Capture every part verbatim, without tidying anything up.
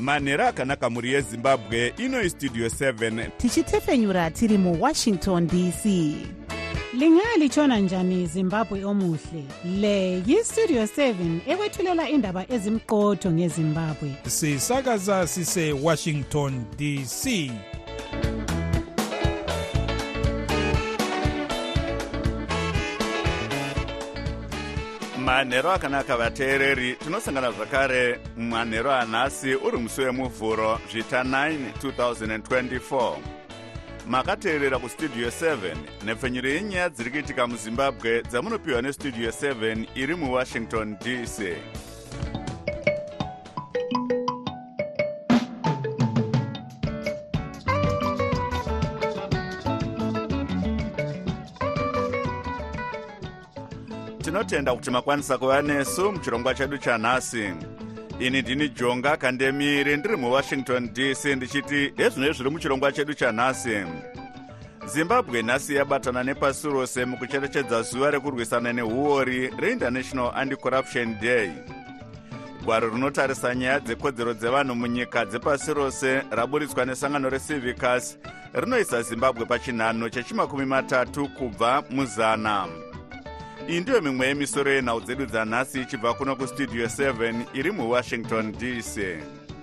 manhero akanaka mhuri yezimbabwe. Ino istudio seven tichitefenyura tiri muwashington D C. Lingalitshona njani Zimbabwe omuhle? Le yistudio seven ekwethulela indaba ezimqotho ngeZimbabwe. Sisakaza sise Washington D C. manhero akanaka vateereri, tinosangana zvakare manhero anhasi uri musi wemuvhuro zvita nine twenty twenty-four. Makateerera kustudio seven nepfenyuro yenyaya dziri kuitika muzimbabwe dzamunopiwa nestudio seven iri muwashington D C. Tinotenda kuti makwanisa kuva nesu muchirongwa chedu chanhasi. Ini ndini Jonga Kandemiri ndiri muwashington D C ndichiti ezvino zviri muchirongwa chedu chanhasi. Zimbabwe nhasi yabatana nepasi rose mukucherechedza zuva rekurwisana nehuori reInternational Anti-Corruption Day. Gwaro rinotarisa nyaya dzekodzero dzevanhu munyika dzepasi rose raburitswa nesangano reCivicus rinoisa Zimbabwe pachinhano chechimakumi matatu kubva muzana. Iyi ndiyo mimwe yemisoro yenhau dzedu dzanhasi ichibva kuno kustudio seven iri muwashington D C.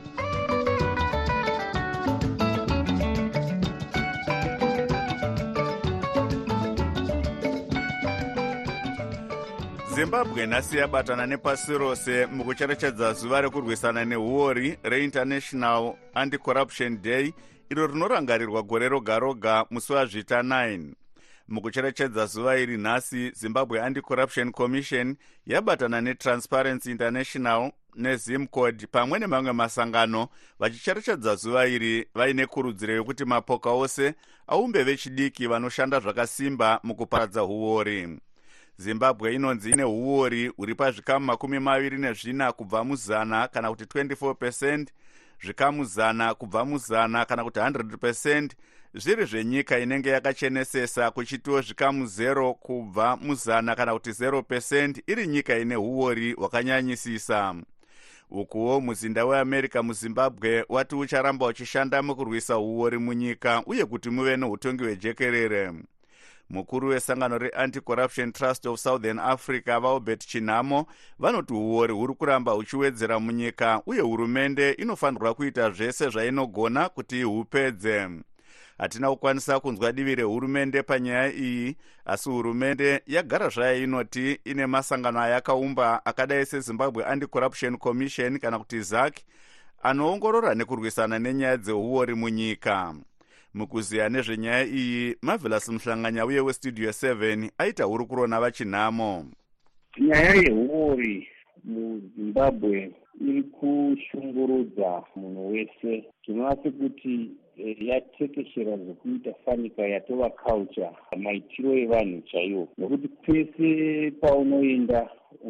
Zimbabwe nhasi yabatana nepasi rose mukucherechedza zuva rekurwisana nehuori reInternational Anti-Corruption Day iro rinorangarirwa gore roga roga musi wazvita nine. Mukucherechedza zuva iri nhasi, Zimbabwe Anti-Corruption Commission yabatana neTransparency International neZimcode pamwe nemamwe masangano vachicherechedza zuva iri vaine kurudziro yokuti mapoka ose aumbe vechidiki vanoshanda zvakasimba mukuparadza huori. Zimbabwe inonzi ine huori huri pazvikamu makumi maviri nezvina kubva muzana kana kuti twenty-four percent, zvikamu zana kubva muzana kana kuti one hundred percent, zviri zvenyika inenge yakachenesesa kuchitiwo zvikamu zero kubva muzana kana kuti zero percent iri nyika ine huori hwakanyanyisisa. Ukuwo muzinda weAmerica muZimbabwe wati ucharamba uchishanda mukurwisa huori munyika uye kuti muve neutongi hwejekerere. Mukuru wesangano reAnti-Corruption Trust of Southern Africa vaObert Chinamo vanoti huori huri kuramba huchiwedzera munyika uye hurumende inofanirwa kuita zvese zvainogona kuti ihupedze. Hatina kukwanisa kunzwa divi rehurumende panyaya iyi, asi hurumende yagara zvayo inoti ine masangano ayakaumba akadai seZimbabwe Anti-Corruption Commission kana kuti Z A C anoongorora nekurwisana nenyaya dzehuori munyika. Mukuziya nezvenyaya iyi, Marvelous Mhlanganya uye westudio seven aita hurukuro navaChinamo. Nyaya yehuori muZimbabwe iri kushungurudza munhu wese. Tinoona sekuti yatekeshera zvekuita fanika yatova culture, maitiro evanhu chaiwo. Nokuti pese paunoenda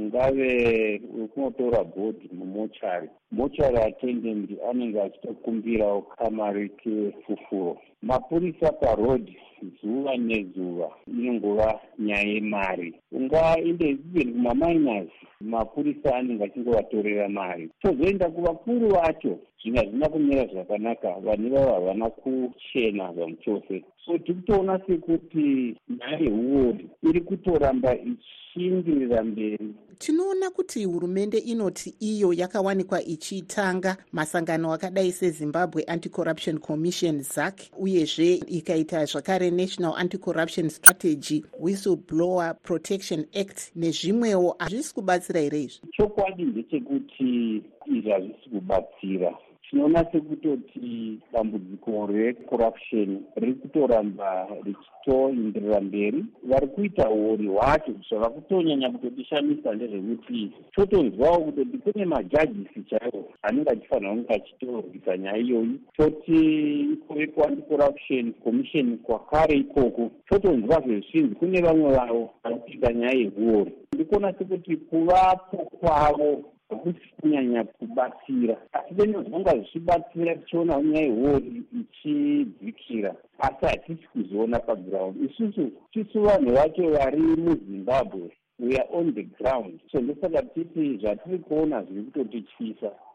ungave ukunotora bhodhi mumochari, mochari attendant anenge achitokumbirawo kamari kefufuro. Mapurisa parodhi zuva nezuva inongova nyaya yemari. Ungaende even kumaminers, mapurisa anenge achingovatorera mari. Tozoenda kuvakuru vacho, zvinhu hazvina kumira zvakanaka, vanhu ivavo havana kuchena zvamuchose. So tirikutoona sekuti nyaya yehuori iri kutoramba ichiindirira mberi. Tinoona kuti hurumende inoti iyo yakawanikwa ichitanga masangano akadai seZimbabwe Anti-Corruption Commission Z A C uyezve ikaita zvakare National Anti-Corruption Strategy, Whistleblower Protection Act nezvimwewo. Hazvisi kubatsira here izvi? Chokwadi ndechekuti izvi hazvisi kubatsira. Tinoona sekutoti dambudziko recorruption riri kutoramba richitoenderera mberi. Vari kuita huori hwacho zvava kutonyanya kutotishamisa ndezvekuti totonzwawo kutoti kune majajisi chaiwo anenge achifanira kunge achitorwisa nyaya iyoyi. Toti iko Anti-Corruption Commission kwakare ikoko totonzwa zvezvinzi kune vamwe vavo vari kuita nyaya yehuori. Ndikuona sekuti kuvapo kwavo hakusi kunyanya kubatsira, asi venozvanga zvichibatsira tichiona nyaya yehuori ichidzikira, asi hatisi kuzoona paground. Isusu tisu vanhu vacho vari muZimbabwe, we are on the ground. So ndosaka titi zvatiri kuona zviri kutotityisa.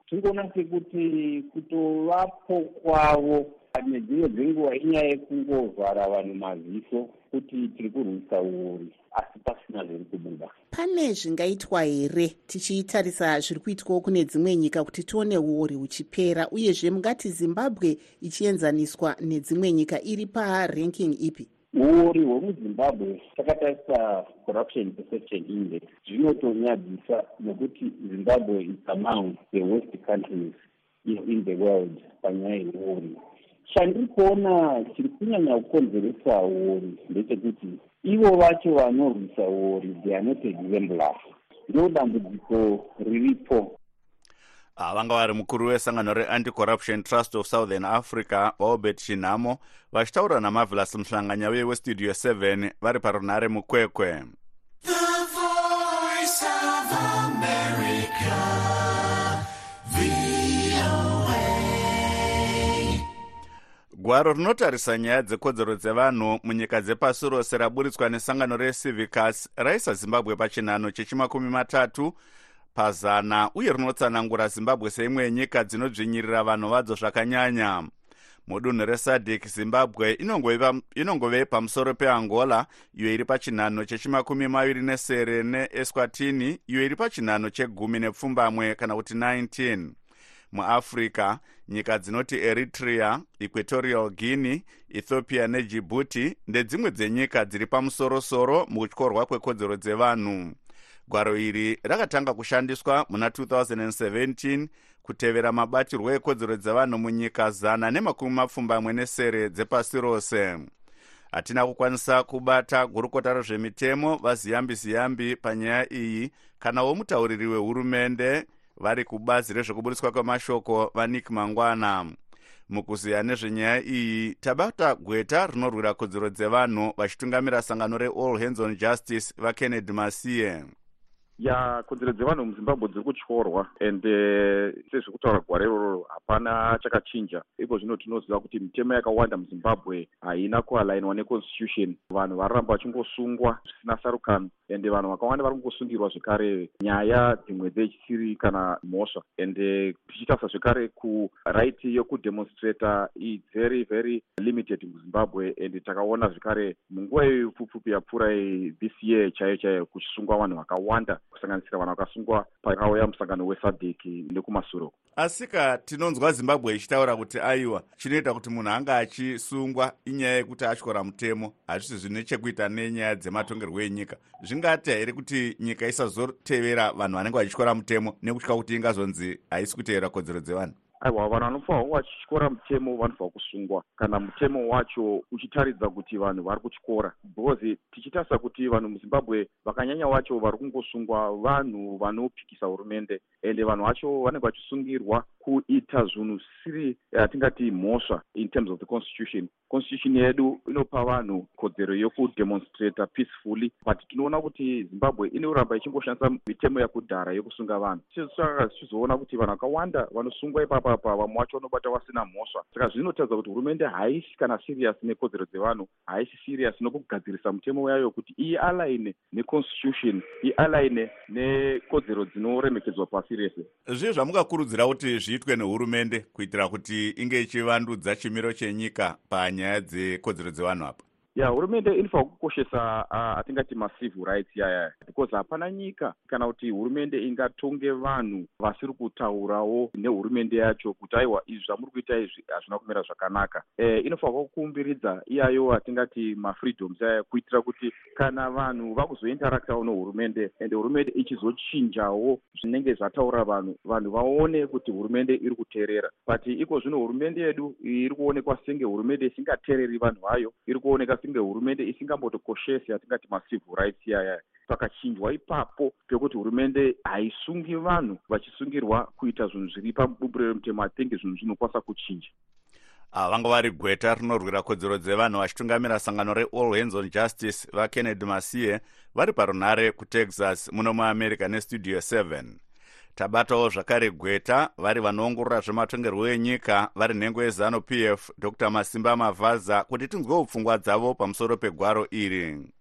tingoona sekuti kutovapo kwavo nedzimwe dzenguva inyaya yekungovhara vanhu maziso kuti tiri kurwisa uori asi pasina zviri kubuda. Pane zvingaitwa here tichitarisa zviri kuitwawo kune dzimwe nyika kuti tione uori huchipera, uyezve mungati Zimbabwe ichienzaniswa nedzimwe nyika iri paranking ipi? Uori hwemuzimbabwe takatarisa corruption perception index zvinotonyadzisa nokuti Zimbabwe is among the worst countries in the world panyaya yeuori. Chandiri kuona chiri kunyanya kukonzeresa uori ndechekuti ivo vacho vanorwisa uori they are not exemplars. Ndo dambudziko riripo. Vanga vari mukuru wesangano reAnti-Corruption Trust of Southern Africa Albert Chinamo vachitaura naMarvelous Mhlanganya westudio seven vari parunare mukwekwe. The Voice of America, V O A. Gwaro rinotarisa nyaya dzekodzero dzevanhu munyika dzepasi rose raburitswa nesangano reCivicus raisa Zimbabwe pachinhano chechimakumi matatu pazana uye rinotsanangura Zimbabwe seimwe yenyika dzinodzvinyirira vanhu vadzo zvakanyanya. Mudunhu reSADC Zimbabwe inongove pamusoro peAngola iyo iri pachinhano chechimakumi maviri nesere neEswatini iyo iri pachinhano chegumi nepfumbamwe kana kuti nineteen. MuAfrica nyika dzinoti Eritrea, Equatorial Guinea, Ethiopia neDjibouti ndedzimwe dzenyika dziri pamusorosoro mukutyorwa kwekodzero dzevanhu. Gwaro iri rakatanga kushandiswa muna two thousand seventeen kutevera mabatirwo ekodzero dzevanhu munyika zana nemakumi mapfumbamwe nesere dzepasi rose. Hatina kukwanisa kubata gurukota rezvemitemo vaziyambi ziyambi panyaya iyi kanawo mutauriri wehurumende vari kubazi rezvekuburitswa kwemashoko vaNick Mangwana. Mukuziya nezvenyaya iyi tabata gweta rinorwira kodzero dzevanhu vachitungamira sangano reAll Hands on Justice vaKennedy Masiye. Ya kodzero dzevanhu muZimbabwe dziri kutyorwa ende sezviri kutaura gwara iroro hapana chakachinja. Iko zvino tinoziva kuti mitemo yakawanda muZimbabwe haina kualainwa neconstitution. Vanhu varamba vachingosungwa zvisina sarukano ende vanhu vakawanda vari kungosungirwa zvekare nyaya dzimwe dzechisiri kana mhosva. Ende tichitarisa zvekare kuright yokudemonstrata is very very limited muZimbabwe ende takaona zvekare munguva yepfupfupi yapfuura this year chaiyo chaiyo kuchisungwa vanhu vakawanda kusanganisira vanhu vakasungwa pakauya musangano weSADC nekumasuro. Asika tinonzwa Zimbabwe ichitaura kuti aiwa chinoita kuti munhu anga achisungwa inyaya yekuti atyora mutemo hazvisi zvine chekuita nenyaya dzematongerwo enyika. Zvingati here kuti nyika isazotevera vanhu vanenge vachityora mutemo nekutya kuti ingazonzi haisi kutevera kodzero dzevanhu? Aiwa, vanhu vanofanirwa vachityora mutemo vanofanirwa kusungwa kana mutemo wacho uchitaridza kuti vanhu vari kutyora. Because tichitarisa kuti vanhu muZimbabwe vakanyanya vacho vari kungosungwa vanhu vanopikisa hurumende ende vanhu vacho vanenge vachisungirwa kuita zvinhu zvisiri yatingati mhosva in terms of the constitution. Constitution yedu inopa vanhu kodzero yokudemonstrata peacefully, but tinoona kuti Zimbabwe inoramba ichingoshandisa mitemo yakudhara yokusunga vanhu. Saka tichizoona kuti vanhu vakawanda vanosungwa ipapa pa vamwe vacho vanobata vasina mhosva. Saka zvinotaridza kuti hurumende haisi kana serious nekodzero dzevanhu, haisi serious nokugadzirisa mutemo yayo kuti ialaine neconstitution, ialaine nekodzero dzinoremekedzwa pasi rese. Zvii zvamungakurudzira kuti zviitwe nehurumende kuitira kuti inge ichivandudza chimiro chenyika panyaya dzekodzero dzevanhu apa? Ya, hurumende inofanira kukoshesa uh, atingati macivil rights yaya, because hapana nyika kana kuti hurumende ingatonge vanhu vasiri kutaurawo nehurumende yacho kuti aiwa izvi zvamuri kuita izvi hazvina kumira zvakanaka. Eh, inofanira kukumbiridza iyayo atingati mafreedoms yaya kuitira kuti kana vanhu vakuzointeraktawo nehurumende ende hurumende ichizochinjawo zvinenge zvataura vanhu, vanhu vaone kuti hurumende iri kuteerera. But iko zvino hurumende yedu iri kuonekwa senge hurumende isingateereri vanhu vayo, iri kuoneka senge hurumende isingambotokoshesi atingati macivil rights yaya. Pakachinjwa ipapo pekuti hurumende haisungi vanhu vachisungirwa kuita zvinhu zviri pabumbiro remutemo, atenge zvinhu zvinokwanisa kuchinja. Vanga vari gweta rinorwira kodzero dzevanhu vachitungamira sangano reAll Hands on Justice vaKennedy Masiye vari parunare kuTexas muno muAmerica nestudio seven. Tabatawo zvakare gweta vari vanoongorora zvematongerwo enyika vari nhengo yeZanu P F Doctor Masimba Mavaza kuti tinzwewo pfungwa dzavo pamusoro pegwaro iri.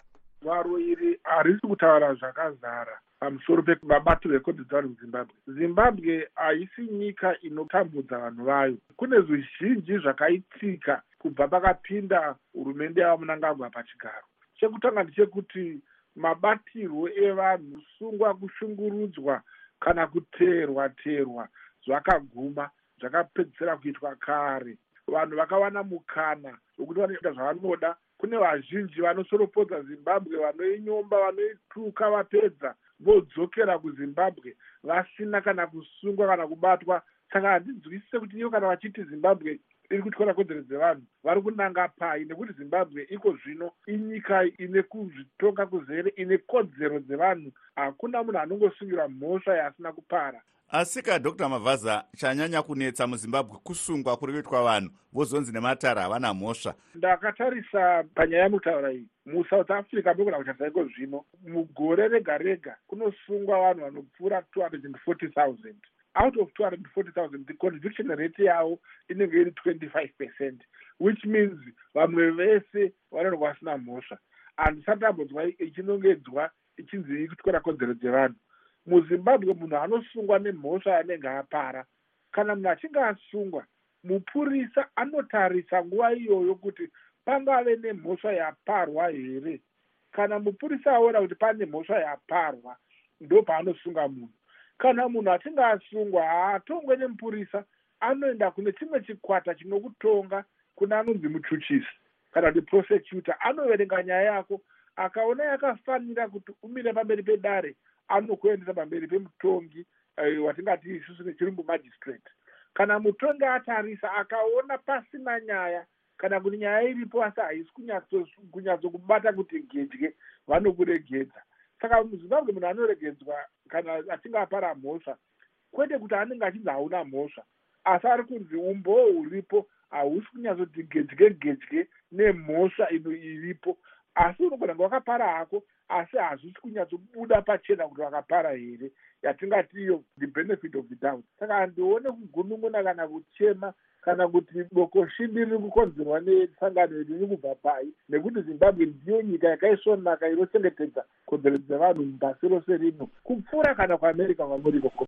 gwaro iri harisi kutaura zvakazara pamusoro pemabatiro ekodhi dzavanhu muzimbabwe. Zimbabwe haisi nyika inotambudza vanhu vayo. Kune zvizhinji zvakaitika kubva pakapinda hurumende yava Mnangagwa pachigaro. Chekutanga ndechekuti mabatirwo evanhu, kusungwa, kushungurudzwa kana kuteerwa teerwa zvakaguma, zvakapedzisira kuitwa kare. Vanhu vakawana mukana wekuti vanoita zvavanoda. Kune vazhinji vanosoropodza Zimbabwe, vanoinyomba, vanoituka, vapedza vodzokera kuZimbabwe vasina kana kusungwa kana kubatwa. Saka handinzwisise kuti iyo kana vachiti Zimbabwe iri kutyora kodzero dzevanhu vari kunanga pai, nekuti Zimbabwe iko zvino inyika ine kuzvitonga kuzere, ine kodzero dzevanhu. Hakuna munhu anongosungira mhosva yasina kupara. Asika Doctor Mavaza, chanyanya kunetsa muZimbabwe kusungwa kuri kuitwa vanhu vozonzi nematara havana mhosva. Ndakatarisa panyaya yamutaura iyi muSouth Africa ndokuna kutarisa iko zvino mugore rega rega kunosungwa vanhu vanopfuura two hundred forty thousand. Out of two hundred forty thousand, the conviction rate yavo inenge iri twenty-five percent, which means vamwe vese vanenge vasina mhosva. Handisatambudzwa ichinongedzwa ichinzi ikutyora kodzero dzevanhu. MuZimbabwe munhu anosungwa nemhosva yanenge apara. Kana munhu achinge asungwa, mupurisa anotarisa nguva iyoyo kuti pangave nemhosva yaparwa here. Kana mupurisa aona kuti pane mhosva yaparwa, ndo paanosunga munhu. Kana munhu achinge asungwa haatongwe nemupurisa, anoenda kune chimwe chikwata chinokutonga kuna anonzi muchuchisi kana kuti prosecutor. Anoverenga nyaya yako, akaona yakafanira kuti umire pamberi pedare, anokuendesa pamberi pemutongi uh, watingati isusu nechirungu magistrate. Kana mutongi atarisa akaona pasina nyaya kana kuti nyaya iripo asi haisi kunyatsokubata kuti gedye, vanokuregedza. Saka muZimbabwe munhu anoregedzwa kana achinge apara mhosva, kwete kuti anenge achinzi hauna mhosva, asi ari kunzi umboo huripo hausi kunyatsoti gedye gedye nemhosva ino iripo. Asi unogona kunge wakapara hako, asi hazvisi kunyatsobuda pachena kuti wakapara here, yatingati iyo the benefit of the doubt. Saka handione kugunun'una kana kuchema kana kuti bokoshindi riri kukonzerwa nesangano riri kubva pai, nekuti Zimbabwe ndiyo nyika yakaisvonaka inochengetedza kodzero dzevanhu mupasi rose rino kupfuura kana kuAmerica kwamuri ikoko.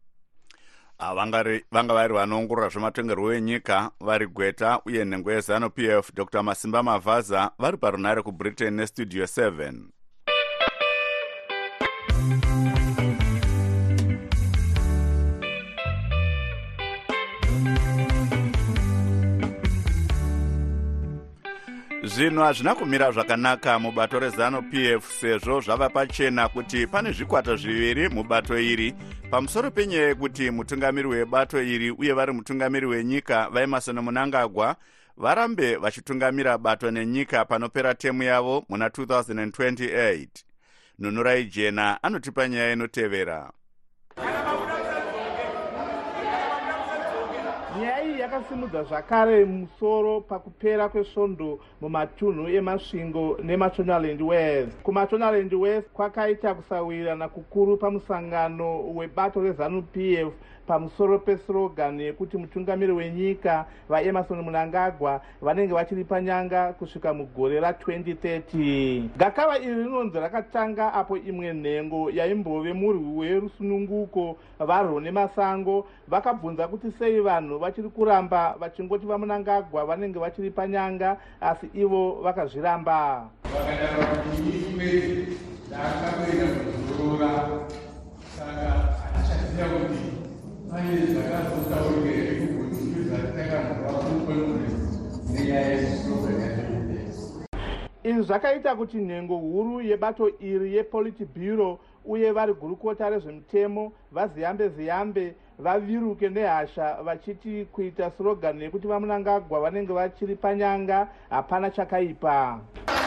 Vanga vari vanoongorora zvematongerwo enyika vari Gweta uye nhengo yeZanu P F Doctor Masimba Mavaza vari parunare kuBritain nestudio seven. Zvinhu hazvina kumira zvakanaka mubato reZanu P F sezvo zvava pachena kuti pane zvikwata zviviri mubato iri pamusoro penyaya yekuti mutungamiri webato iri uye vari mutungamiri wenyika vaEmmerson Mnangagwa varambe vachitungamira bato nenyika panopera temu yavo muna two thousand twenty-eight. Nunurai Jena anotipa nyaya inotevera. Nyaya iyi yakasimudza zvakare musoro pakupera kwesvondo mumatunhu emasvingo neMashonaland West. KuMashonaland West kwakaita kusawirirana kukuru pamusangano webato reZanu P F pamusoro peslogan yekuti mutungamiri wenyika vaEmmerson Mnangagwa vanenge vachiri panyanga kusvika mugore ratwenty thirty. Gakava iri rinonzi rakatanga apo imwe nhengo yaimbove murwi werusununguko varwo nemasango vakabvunza kuti sei vanhu vachiri kuramba vachingoti vaMnangagwa vanenge vachiri panyanga asi ivo vakazviramba. Izvi zvakaita kuti nhengo huru yebato iri yePolitburo uye vari gurukota rezvemutemo vaziyambe ziyambe vaviruke nehasha vachiti kuita slogan yekuti vaMnangagwa vanenge vachiri panyanga hapana chakaipa.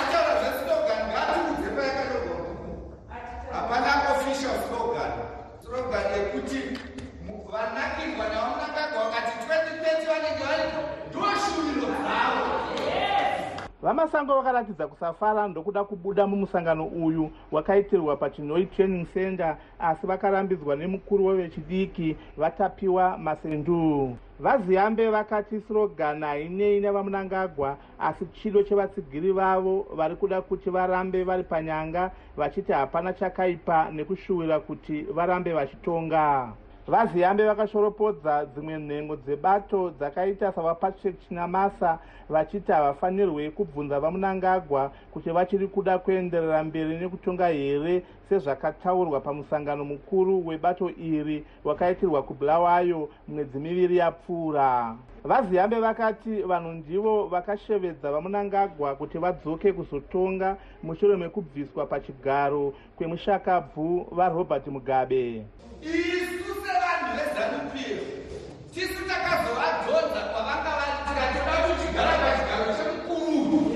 Hapana official slogan. Slogan yekuti vanakirwa navaMnangagwa vakati twenty thirty vanenge varipo ndoshuviro dzavo. Vamasango vakaratidza kusafara ndokuda kubuda mumusangano uyu wakaitirwa paChinoi Training Center asi vakarambidzwa nemukuru wevechidiki vatapiwa Masendu. vaziyambe vakati slogan hainei nevamunangagwa asi chido chevatsigiri vavo vari kuda kuti varambe vari panyanga vachiti hapana chakaipa nekushuwira kuti varambe vachitonga. Vaziyambe vakashoropodza dzimwe nhengo dzebato dzakaita savapatrick Chinamasa vachiti havafanirwe kubvunza vamunangagwa kuti vachiri kuda kuenderera mberi nekutonga here sezvakataurwa pamusangano mukuru webato iri wakaitirwa kuBulawayo mwedzi miviri yapfuura. Vaziyambe vakati vanhu ndivo vakashevedza vamunangagwa kuti vadzoke kuzotonga mushure mekubviswa pachigaro kwemushakabvu vaRobert Mugabe. Isu sevanhu veZANU-P F tisu takazovadhodza kwavanga tikatoda kuchigara pachigaro chemukuru.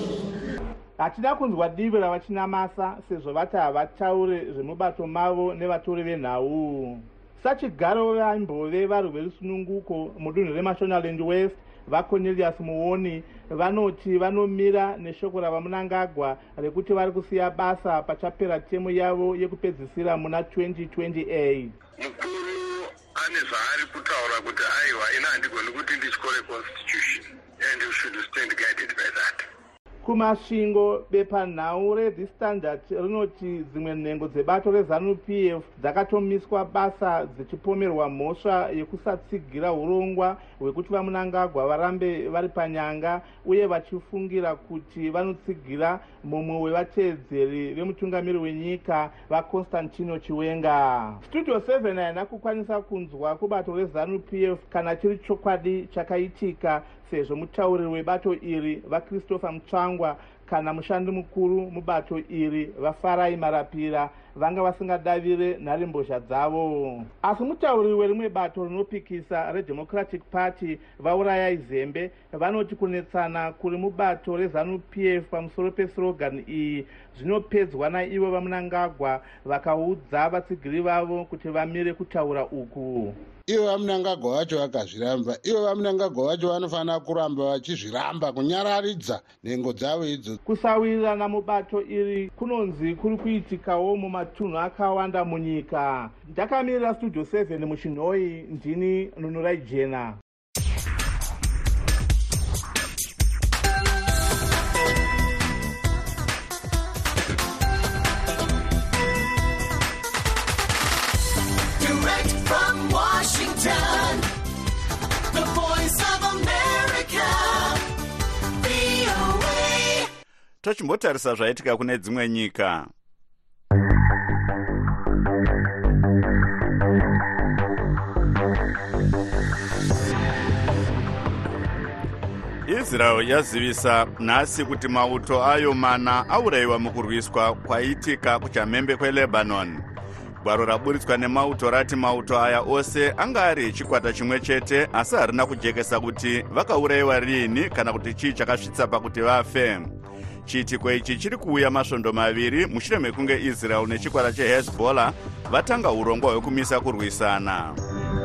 Hatina kunzwa divi ravachinamasa sezvo vati havataure zvemubato mavo nevatori venhau. Sachigaro vaimbove vari verusununguko mudunhu reMashonaland West vaCornelius Muoni vanoti vanomira neshoko ravamunangagwa rekuti vari kusiya basa pachapera temu yavo yekupedzisira muna twenty twenty-eight. Mukuru ane zvaari kutaura kuti aiwa ina handigoni kuti ndityore constitution and you should stand guided by that. Kumasvingo bepanhau reThe Standard rinoti dzimwe nhengo dzebato reZANU-P F dzakatomiswa basa dzichipomerwa mhosva yekusatsigira urongwa hwekuti vamunangagwa varambe vari panyanga uye vachifungira kuti vanotsigira mumwe wevateedzeri vemutungamiri wenyika vaConstantino Chiwenga. Studio seven haina kukwanisa kunzwa kubato reZANU-P F kana chiri chokwadi chakaitika sezvo mutauriri webato iri vaChristopher Mutsvangwa kana mushandi mukuru mubato iri vaFarai Marapira vanga vasingadavire nharembozha dzavo. Asi mutauriri werimwe bato rinopikisa reDemocratic Party vaUrayai Zembe vanoti kunetsana kuri mubato reZANU-P F pamusoro peslogan iyi zvinopedzwa naivo vamunangagwa vakaudza vatsigiri vavo kuti vamire kutaura uku. Ivo vamunangagwa vacho vakazviramba. Ivo vamunangagwa vacho vanofanira kuramba vachizviramba kunyararidza nhengo dzavo idzo. Kusawirirana mubato iri kunonzi kuri kuitikawo mumatunhu akawanda munyika. Ndakamirira Studio seven muChinhoi, ndini Nunurai Jena. Tochimbotarisa zvaitika kune dzimwe nyika. Israel yazivisa nhasi kuti mauto ayo mana aurayiwa mukurwiswa kwaitika kuchamhembe kweLebanon. Gwaro raburitswa nemauto rati mauto aya ose anga ari chikwata chimwe chete asi harina kujekesa kuti vakaurayiwa rini kana kuti chii chakasvitsa pakuti vafe. Chiitiko ichi chiri kuuya masvondo maviri mushure mekunge Israel nechikwata cheHezbollah vatanga urongwa hwekumisa kurwisana.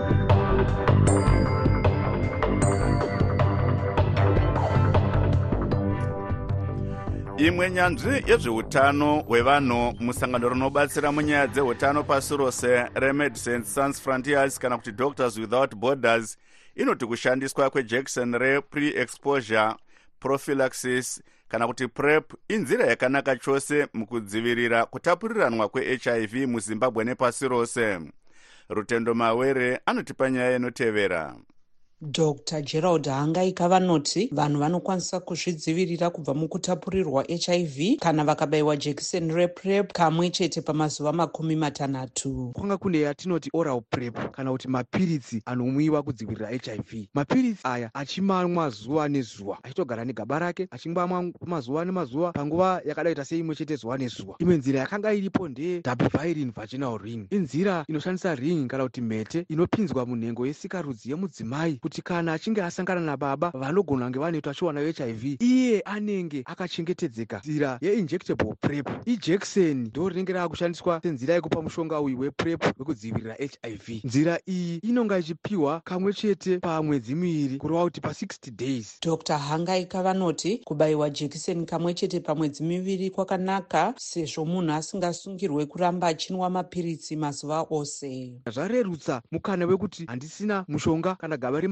Imwe nyanzvi yezveutano hwevanhu musangano rinobatsira munyaya dzeutano pasi rose reMedecines Sans Frontiers kana kuti Doctors Without Borders inoti kushandiswa kwejekiseni re-pre-exposure prophylaxis kana kuti PrEP inzira yakanaka chose mukudzivirira kutapuriranwa kweH I V muZimbabwe nepasi rose. Rutendo Mawere anotipa nyaya inotevera. Doctor Gerald Hangaika vanoti vanhu vanokwanisa kuzvidzivirira kubva mukutapurirwa H I V kana vakabayiwa jekiseni rePrEP kamwe chete pamazuva makumi matanhatu. Kwanga kune yatinoti oral PrEP kana kuti mapiritsi anomwiwa kudzivirira H I V. Mapiritsi aya achimamwa zuva nezuva, achitogara negaba rake achingwamwa mazuva nemazuva panguva yakadaita seimwe chete zuva nezuva. Imwe nzira yakanga iripo ndeye dabivirine vaginal ring. Inzira inoshandisa ring kana kuti mhete inopinzwa munhengo yesikarudzi yemudzimai kuti kana achinge asangana nababa vanogona kunge vane utachiona H I V iye anenge akachengetedzeka. Nzira yeinjectable PrEP ijekiseni ndo rinenge rakushandiswa senzira yekupa mushonga uyu wePrEP wekudzivirira H I V. Nzira iyi inonga ichipiwa kamwe chete pamwedzi miviri kureva kuti pa sixty days. Doctor Hangaika vanoti kubayiwa jekiseni kamwe chete pamwedzi miviri kwakanaka sezvo munhu asingasungirwe kuramba achinwa mapiritsi mazuva ose. Zvarerutsa mukana wekuti handisina mushonga kana gaba rema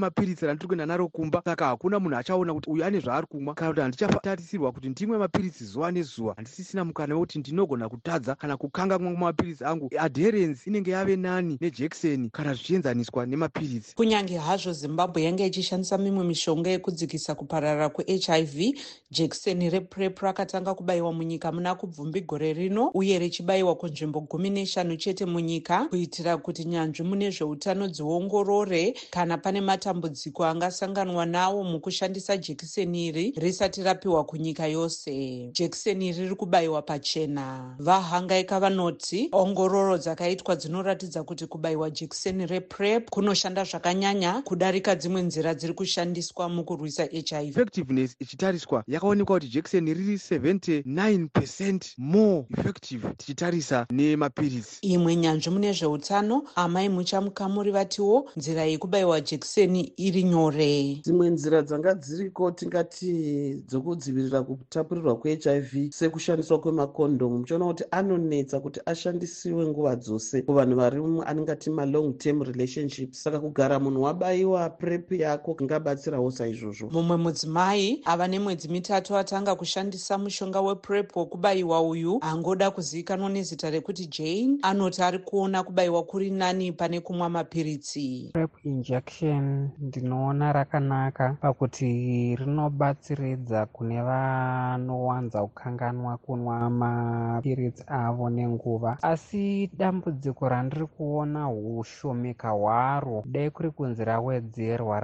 mapiritsi randiri kuenda naro kumba, saka hakuna munhu achaona kuti uyu ane zvaari kumwa, kana kuti handichatarisirwa kuti ndimwe mapiritsi zuva nezuva. Handisisina mukana wekuti ndinogona kutadza kana kukanga kumwa mapiritsi angu. Adherence inenge yave nani nejekiseni kana zvichienzaniswa nemapiritsi. Kunyange hazvo Zimbabwe yange ichishandisa mimwe mishonga yekudzikisa kuparara kwe-H I V, jekiseni reprep rakatanga kubayiwa munyika muna kubvumbi gore rino uye richibayiwa kunzvimbo gumi neshanu chete munyika kuitira kuti nyanzvi mune zveutano dziongorore kana pane matambudziko angasanganwa nawo mukushandisa jekiseni iri risati rapiwa kunyika yose. Jekiseni iri riri kubayiwa pachena. Vahangaika vanoti ongororo dzakaitwa dzinoratidza kuti kubayiwa jekiseni reprep kunoshanda zvakanyanya kudarika dzimwe nzira dziri kushandiswa mukurwisa H I V. Effectiveness ichitariswa yakaonekwa kuti jekiseni riri seventy-nine percent more effective tichitarisa nemapiritsi. Imwe nyanzvi mune zveutano amai muchamukamuri vatiwo nzira yekubayiwa jekiseni iri nyore. Dzimwe nzira dzanga dziriko tingati dzokudzivirira kutapurirwa kwe-H I V sekushandiswa kwemakondomu, muchiona kuti anonetsa kuti ashandisiwe nguva dzose kuvanhu vari aningati ma-long term relationships. Saka kugara munhu wabayiwa prep yako kungabatsirawo saizvozvo. Mumwe mudzimai ava nemwedzi mitatu atanga kushandisa mushonga weprep wokubayiwa uyu angoda kuzivikanwa nezita rekuti Jane anoti ari kuona kubayiwa kuri nani pane kumwa mapiritsi. Prep injection ndinoona rakanaka pakuti rinobatsiridza kune vanowanza kukanganwa kunwa mapiritsi avo nenguva, asi dambudziko randiri kuona hushomeka hwaro dai kuri kunzi rawedzerwa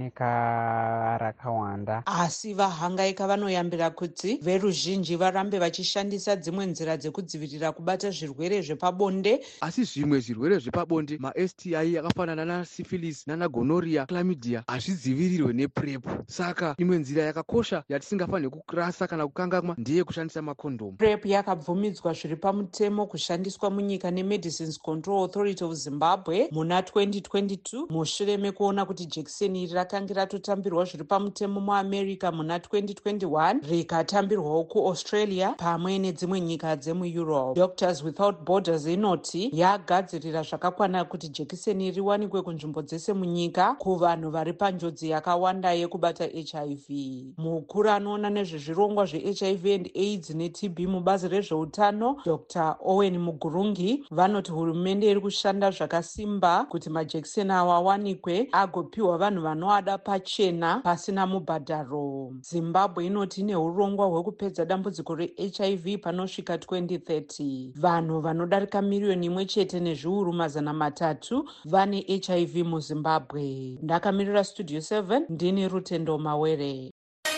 rawanika rakawanda. Asi vahangaika vanoyambira kuti veruzhinji varambe vachishandisa dzimwe nzira dzekudzivirira kubata zvirwere zvepabonde. Asi zvimwe zvirwere zvepabonde ma-S T I yakafanana nasyphilis nanagonorrhea, chlamydia hazvidzivirirwe neprep. Saka imwe nzira yakakosha yatisingafaniri kurasa kana kukanganwa ndeye kushandisa makondomu. Prep yakabvumidzwa zviri pamutemo kushandiswa munyika neMedicines Control Authority of Zimbabwe muna twenty twenty-two mushure mekuona kuti jekiseni iri rakange ratotambirwa zviri pamutemo muAmerica muna twenty twenty-one rikatambirwawo kuAustralia pamwe nedzimwe nyika dzemuEurope. Doctors Without Borders inoti yagadzirira zvakakwana kuti jekiseni riwanikwe kunzvimbo dzese munyika kuvanhu vari panjodzi yakawanda yekubata H I V. Mukuru anoona nezvezvirongwa zve-H I V and AIDS ne-T B mubazi rezveutano Doctor Owen Mugurungi vanoti hurumende iri kushanda zvakasimba kuti majekiseni awa awanikwe agopiwa vanhu vanoada pachena pasina mubhadharo. Zimbabwe inoti ine urongwa hwekupedza dambudziko re-H I V panosvika twenty thirty. Vanhu vanodarika miriyoni imwe chete nezviuru mazana matatu vane H I V muZimbabwe. Ndakamirira Studio seven ndini Rutendo Mawere.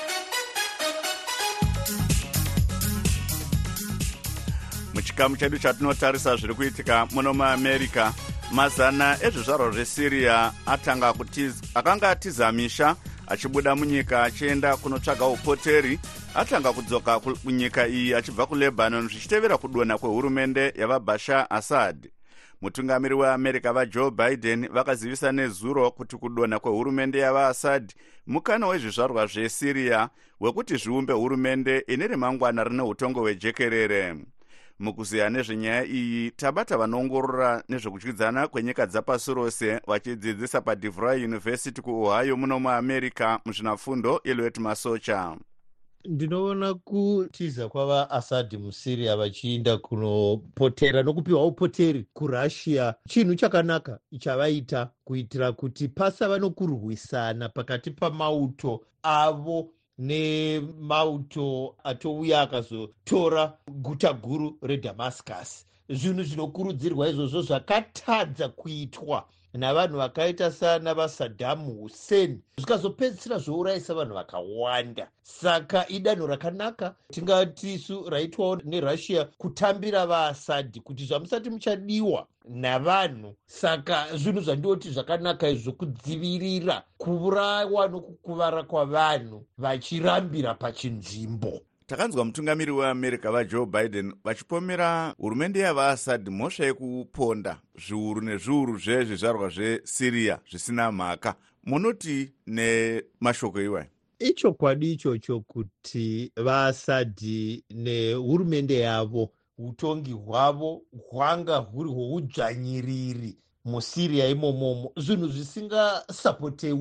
Muchikamu chedu chatinotarisa zviri kuitika muno muAmerica, mazana ezvizvarwa zveSyria atanga kutiza akanga atiza misha achibuda munyika achienda kunotsvaga upoteri atanga kudzoka kunyika iyi achibva kuLebanon zvichitevera kudonha kwehurumende yavaBashar Assad. Mutungamiri weAmerica vaJoe Biden vakazivisa nezuro kuti kudonha kwehurumende yavaAssad mukana wezvizvarwa zveSyria wekuti zviumbe hurumende ine remangwana rine utongo hwejekerere. Mukuziya nezvenyaya iyi tabata vanoongorora nezvekudyidzana kwenyika dzapasi rose vachidzidzisa paDeVry University kuOhio muno muAmerica muzvinafundo Eliot Masocha. Ndinoona kutiza kwavaAssad muSyria vachienda kunopotera nokupiwa upoteri kuRussia chinhu chakanaka chavaita kuitira kuti pasava nokurwisana pakati pamauto avo nemauto atouya akazotora guta guru reDamascus. Zvinhu zvinokurudzirwa izvozvo zvakatadza kuitwa navanhu vakaita sana vaSaddam Hussein zvikazopedzisira zvourayisa vanhu vakawanda. Saka idanho rakanaka tingati isu raitwawo neRussia kutambira vaAssad kuti zvamusati muchadiwa navanhu. Saka zvinhu zvandoti zvakanaka izvo kudzivirira kuurawa nokukuvara kwavanhu vachirambira pachinzvimbo. Takanzwa mutungamiri weAmerica vaJoe Biden vachipomera hurumende yavaAssad mhosva yekuponda zviuru nezviuru zvezvizvarwa zveSyria zvisina mhaka. Munoti nemashoko iwayo? Ichokwadi ichocho kuti vaAssad nehurumende yavo utongi hwavo hwanga huri hwoudzvanyiriri muSyria imomomo, zvinhu zvisingasapotewi.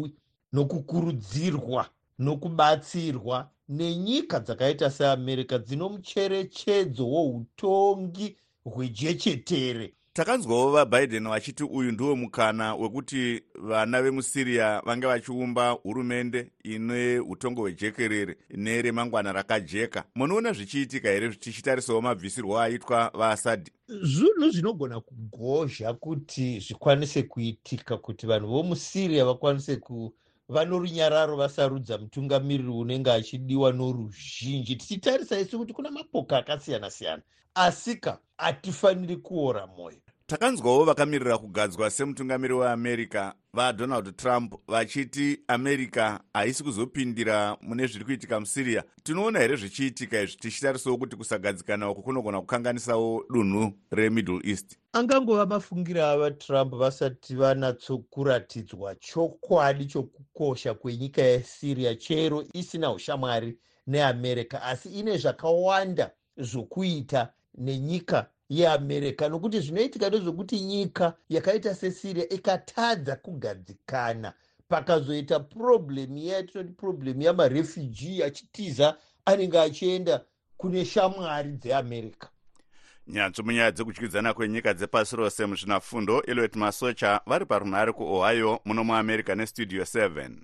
nokukurudzirwa nokubatsirwa nenyika dzakaita seamerica dzino mucherechedzo woutongi hwejechetere. Takanzwawo vaBiden vachiti uyu ndiwo mukana wekuti vana vemuSyria vange vachiumba hurumende ine utongo hwejekerere neremangwana rakajeka. Munoona zvichiitika here tichitarisawo mabvisirwo aitwa vaAssad? Zvinhu zvinogona kugozha kuti zvikwanise kuitika kuti vanhu vomuSyria vakwanise ku vanorunyararo vasarudza mutungamiriri unenge achidiwa noruzhinji. Tichitarisa isu kuti kuna mapoka akasiyana siyana, asika hatifaniri kuora mwoyo. Takanzwawo vakamirira kugadzwa semutungamiriri weAmerica vaDonald Trump vachiti America haisi kuzopindira mune zviri kuitika muSyria. Tinoona here zvichiitika izvi tichitarisawo kuti kusagadzikana uku kunogona kukanganisawo dunhu reMiddle East? Angangova mafungira ava Trump vasati vanatsokuratidzwa chokwadi chokukosha kwenyika yeSyria, chero isina ushamwari neAmerica, asi ine zvakawanda zvokuita nenyika yeAmerica, nokuti zvinoitika ndezvokuti nyika yakaita seSyria ikatadza kugadzikana, pakazoita problem yatinoti problem yamarefugee achitiza anenge achienda kune shamwari dzeAmerica. Nyanzvi munyaya dzekudyidzana kwenyika dzepasi rose muzvinafundo, Elliot Masocha vari parunhare kuOhio muno muAmerica neStudio seven.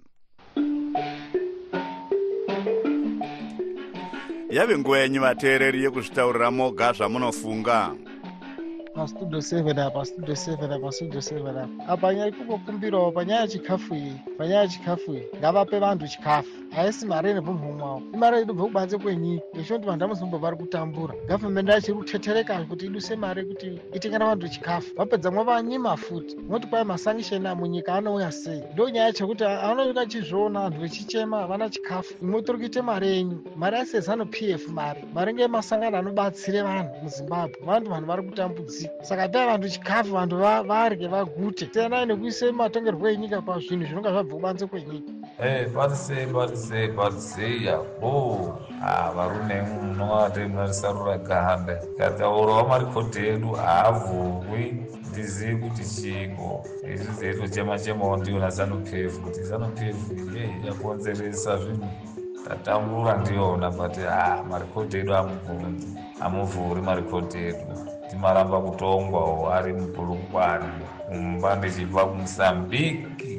Yave nguva yenyu vateereri yekuzvitaurira moga zvamunofunga. Pastudio seven apa studio seven apa studio seven apa apa nyaya ikukumbirawo panyaya chikafu iyi panyaya chikafu iyi ngavape vantu chikafu, haisi mari inobvumwawo, imari inobva kubanze kwenyika yechoti vantu vamuzombo vari kutambura. Gavhumende achiri kutetereka kuti iduse mari kuti itengera vantu chikafu, vapedza mwavanyima futi moti kwai masangisheni amunyika anouya sei. Ndo nyaya chekuti anoita achizviona vantu vechichema havana chikafu, imwe tori kuite mari yenyu, mari asezano P F, mari mari ngemasangano anobatsire vanhu muZimbabwe, vantu vanhu vari kutambudzika. Saka dai vantu chikafu vantu varye vagute, siyanai nekuise matongerwo enyika pazvinhu zvinonga zvabva kubanze kwenyika. Eh, parise parise parise yabo ah varume munowate munarisarura ganda katauro wamarikodhi edu haavhurwi. Ndizivi kuti chingo izvi zeito chema chema ndiona ZANU-P F kuti ZANU-P F ye yakonzeresa zvinhu tatambura ndiyona, but ah marikodhi edu amubvunzi amuvhuri marikodhi edu, timaramba kutongwa ari mupurungwani kumba ndichibva kuMozambique.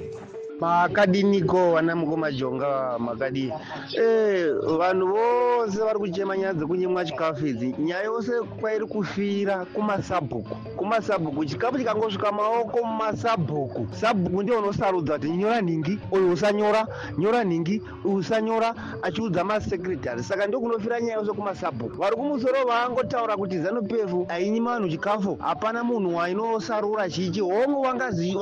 Makadiniko wana mukoma jonga makadi eh vanhu vose vari kuchema nyaya dzekunyimwa chikafu idzi, nyaya yose kwairi kufira kumasabhuku. Kumasabhuku chikafu chikangosvika maoko mumasabhuku, sabhuku ndiyo unosarudza kuti nyora nhingi uyu usanyora, nyora nhingi uyu usanyora, achiudza masekretari. Saka ndio kunofira nyaya yose kumasabhuku. Vari kumusoro vangotaura kuti ZANU-P F ainyima vanhu chikafu, hapana munhu wainosarura chichi. Hongu wangazi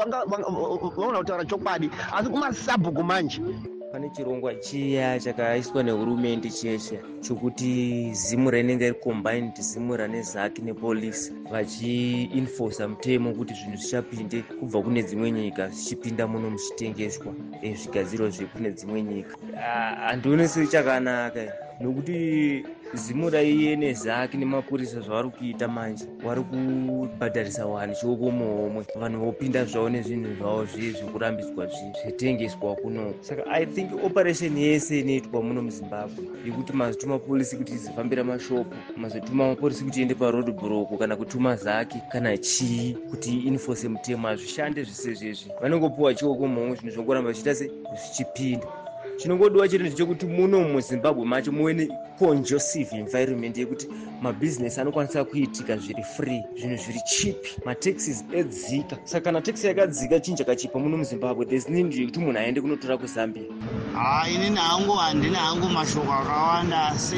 vaona kutaura chokwadi, asi kumasabhuku manje pane chirongwa chiya chakaiswa nehurumende cheshe chokuti zimura inenge iri combined, zimura neZAC nepolisi vachiinforsa mutemo kuti zvinhu zvichapinde kubva kune dzimwe nyika zvichipinda muno muchitengeswa zvigadzirwa zvekune dzimwe nyika. Handioni sechakanaka nokuti zimura iye neZAC nemapurisa zvavari kuita manje vari kubhadharisa vanhu chioko muhomwe, vanhu vopinda zvavo nezvinhu zvavo zviye zvekurambidzwa zvitengeswa kuno. Saka I think operation yese inoitwa muno muZimbabwe yekuti mazotuma polisi kuti izofambira mashopu, mazotuma mapolisi kuti iende paroad block kana kutuma ZAC kana chii kuti inforce mutemo, hazvishande zvese izvezvi. Vanongopuwa chioko muhomwe, zvinhu zvongoramba zvichiita se zvichipinda. Chinongodiwa chete ndechekuti muno muZimbabwe macho muve neconducive environment yekuti mabhizinesi anokwanisa kuitika zviri free, zvinhu zviri cheap, mataxes edzika. Saka kana taxi yakadzika chinhu chakachipa muno muZimbabwe, there's need yekuti munhu aende kunotora kuZambia. Ah, inini hangu handina hangu mashoko akawanda, asi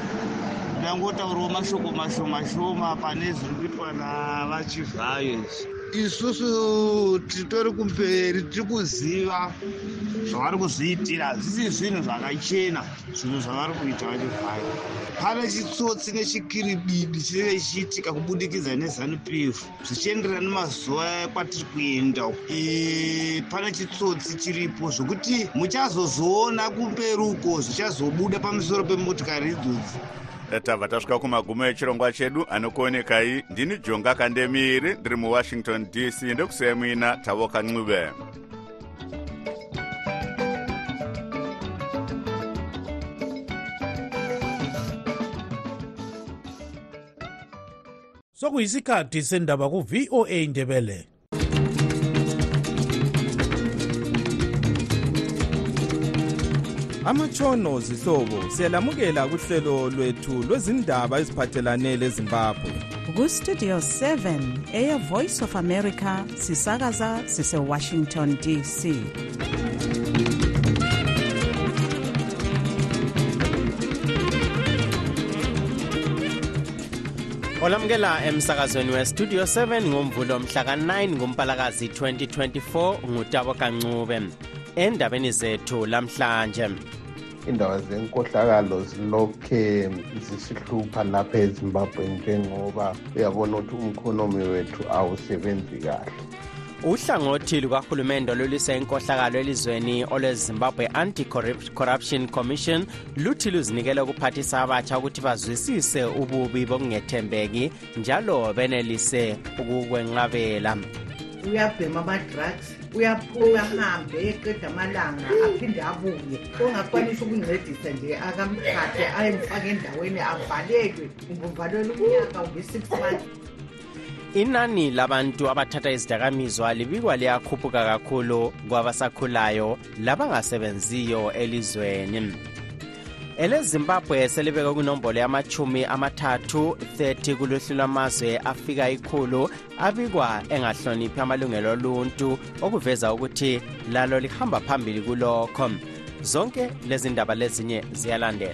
ndangotaurawo mashoko mashoma shoma pane zviri kuitwa navachivhayo izvi. Isusu titori kumberi tiri kuziva zvavari kuzviitira, hazvisi zvinhu zvakachena zvinhu zvavari kuita vachivhayo. Pane chitsotsi nechikiribidi chinenge chichiitika kubudikidza neZANU-P F zvichienderana nemazuva kwatiri kuenda. Pane chitsotsi chiripo zvokuti muchazozoona kumberi uko zvichazobuda pamusoro pemotikari idzodzi. Tabva tasvika kumagumo echirongwa chedu. Anokuonekai ndini Jonga Kandemiri, ndiri muWashington D C. Ndokusiyemwina Tavoka Ncube. sokuyisikhathi sendaba ku-V O A Ndebele. Amatshono zihlobo siyalamukela kuhlelo lwethu lwezindaba eziphathelane leZimbabwe. Ku-Studio seven eya Voice of America sisakaza sise Washington D C. Olamukela emsakazweni we-Studio seven ngomvulo mhla ka nine ngoMpalakazi twenty twenty-four nguTabo Kancube. Endabeni zethu lamhlanje, indaba zenkohlakalo zilokhe zisihlupha lapha eZimbabwe njengoba uyabona ukuthi umkhonomi wethu awusebenzi kahle. Uhlangothi lukahulumende olulwisa inkohlakalo elizweni olweZimbabwe Anti-Corruption Commission luthi luzinikele ukuphathisa abatsha ukuthi bazwisise ububi bokungethembeki njalo benelise ukukwenqabela. Uyabhema ama-drugs, uyaphuma ahambe eqeda amalanga aphinde abuye. Ongakwanisa ukuncedisa nje akamthathe ayemfaka endaweni avalelwe, nguvalelwe umnyaka ube-six months. Inani labantu abathatha izidakamizwa libikwa liyakhuphuka kakhulu kwabasakhulayo labangasebenziyo elizweni. EleZimbabwe selibeka kunombolo yamachumi amathathu thirty kuluhlu lwamazwe afika ikhulu abikwa engahloniphi amalungelo oluntu okuveza ukuthi lalo lihamba phambili kulokho. Zonke lezi ndaba lezinye ziyalandela.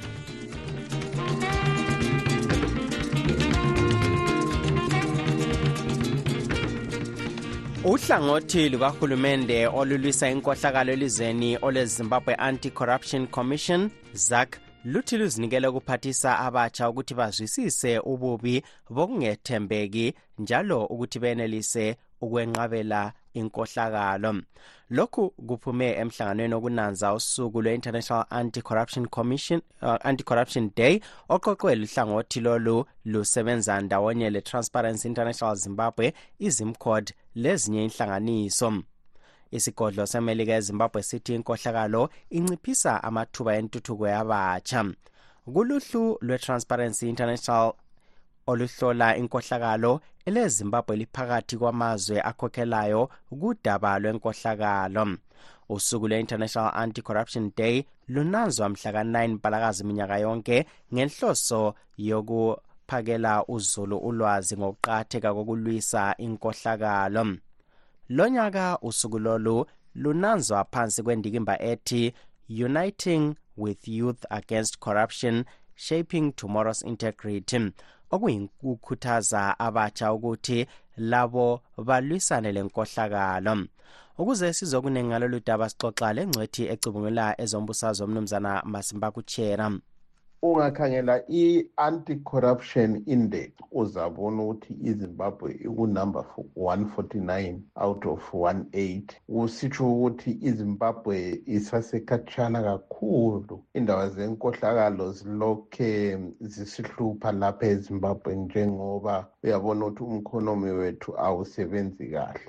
Uhlangothi lukahulumende olulwisa inkohlakalo elizweni olweZimbabwe Anti-Corruption Commission Z A C luthi luzinikele ukuphathisa abatsha ukuthi bazwisise ububi bokungethembeki njalo ukuthi benelise ukwenqabela inkohlakalo. Lokhu kuphume emhlanganweni okunanza usuku lwe-International Anti-Corruption Commission uh, Anti-Corruption Day oqoqwe luhlangothi lolu lusebenza ndawonye le-Transparency International Zimbabwe, iZimCode lezinye inhlanganiso. Isigodlo seMelika eZimbabwe sithi inkohlakalo inciphisa amathuba entuthuko yabatsha. Kuluhlu lwe-Transparency International oluhlola inkohlakalo eleZimbabwe liphakathi kwamazwe akhokhelayo kudaba lwenkohlakalo. Usuku lwe-International Anti-Corruption Day lunanzwa mhla ka nine Mpalakazi minyaka yonke ngenhloso yokuphakela uzulu ulwazi ngokuqatheka kokulwisa inkohlakalo. Lonyaka usuku lolu lunanzwa phansi kwendikimba ethi Uniting with Youth Against Corruption, Shaping Tomorrow's Integrity, okuyikukhuthaza abatsha ukuthi labo balwisane lenkohlakalo. Ukuze sizokunenga ngalolu daba sixoxa lengcwethi ecubungula ezombusazwe umnumzana Masimba Kuchera. Ungakhangela i-Anti-Corruption Index uzabona ukuthi iZimbabwe ikunumber one forty-nine out of one eighty. Kusitsho ukuthi iZimbabwe isasekhatshana kakhulu. Indaba zenkohlakalo zilokhe zisihlupha lapha eZimbabwe njengoba uyabona ukuthi umkhonomi wethu awusebenzi kahle.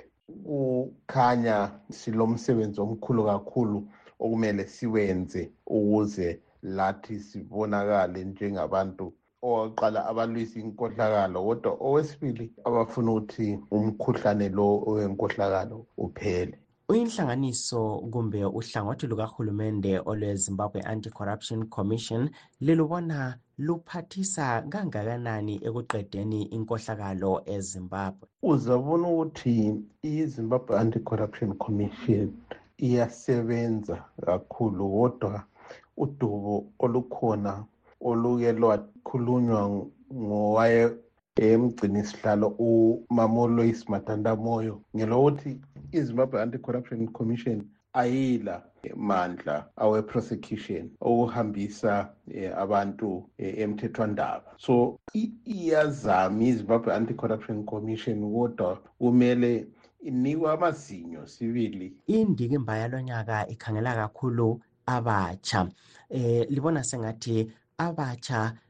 Kukhanya silomsebenzi omkhulu kakhulu okumele siwenze ukuze lathi sibonakale njengabantu oqala abalwisa inkohlakalo, kodwa owesibili abafuna ukuthi umkhuhlane lo owenkohlakalo uphele. Uyinhlanganiso kumbe uhlangothi lukahulumende olweZimbabwe Anti-Corruption Commission lilubona luphathisa kangakanani ekuqedeni inkohlakalo eZimbabwe? Uzabona ukuthi iZimbabwe Anti-Corruption Commission iyasebenza kakhulu, kodwa udubo olukhona oluke lwakhulunywa ngowaye emgcinisihlalo uMamolois Matandamoyo ngelokuthi iZimbabwe Anti-Corruption Commission ayila mandla awe prosecution okuhambisa abantu emthethwandaba. So iyazama iZimbabwe Anti-Corruption Commission kodwa kumele inikwe amazinyo sibili. Indikimba yalonyaka ikhangela kakhulu abatsha. Eh libona sengathi abatsha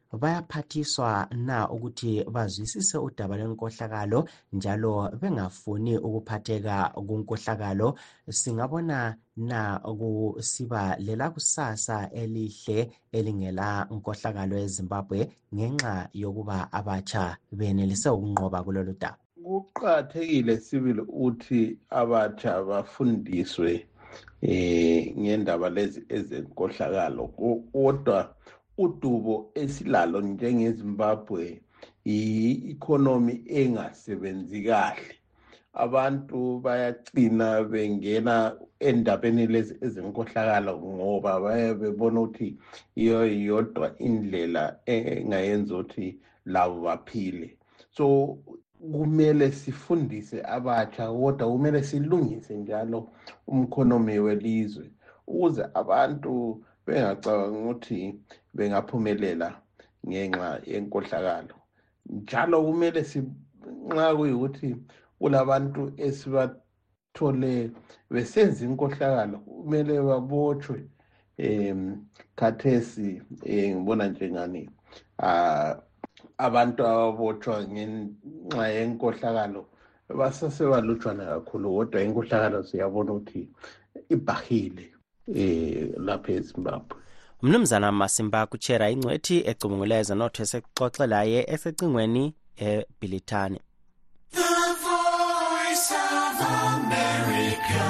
bayaphathiswa na ukuthi bazwisise udaba lwenkohlakalo njalo bengafuni ukuphatheka kunkohlakalo? Singabona na kusiba lela kusasa elihle elingela nkohlakalo eZimbabwe ngenxa yokuba abatsha benelise ukunqoba kulolu daba? Kuqakathekile sibili ukuthi abatsha bafundiswe eh ngendaba lezi ezenkohlakalo, kodwa udubo esilalo njengeZimbabwe i-economy engasebenzi kahle. Abantu bayagcina bengena endabeni lezi ezenkohlakalo ngoba bayabebona ukuthi iyo yodwa indlela engayenza ukuthi labo baphile. So kumele sifundise abatsha, kodwa kumele silungise njalo umkhonomi welizwe ukuze abantu bengacabanga ukuthi bengaphumelela ngenxa yenkohlakalo. Njalo kumele si nxa kuyikuthi kulabantu esibathole besenza inkohlakalo kumele babotshwe. em khathesi ngibona njengani ah abantu ababotshwa ngenxa yenkohlakalo basasebalutshwana kakhulu, kodwa inkohlakalo siyabona ukuthi ibhahile eh lapha eZimbabwe. Umnumzana Masimba Kuchera ingcwethi ecubunguleza notho esexoxelaye esecingweni eBhilitane. The Voice of America,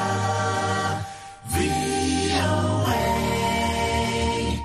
V O A.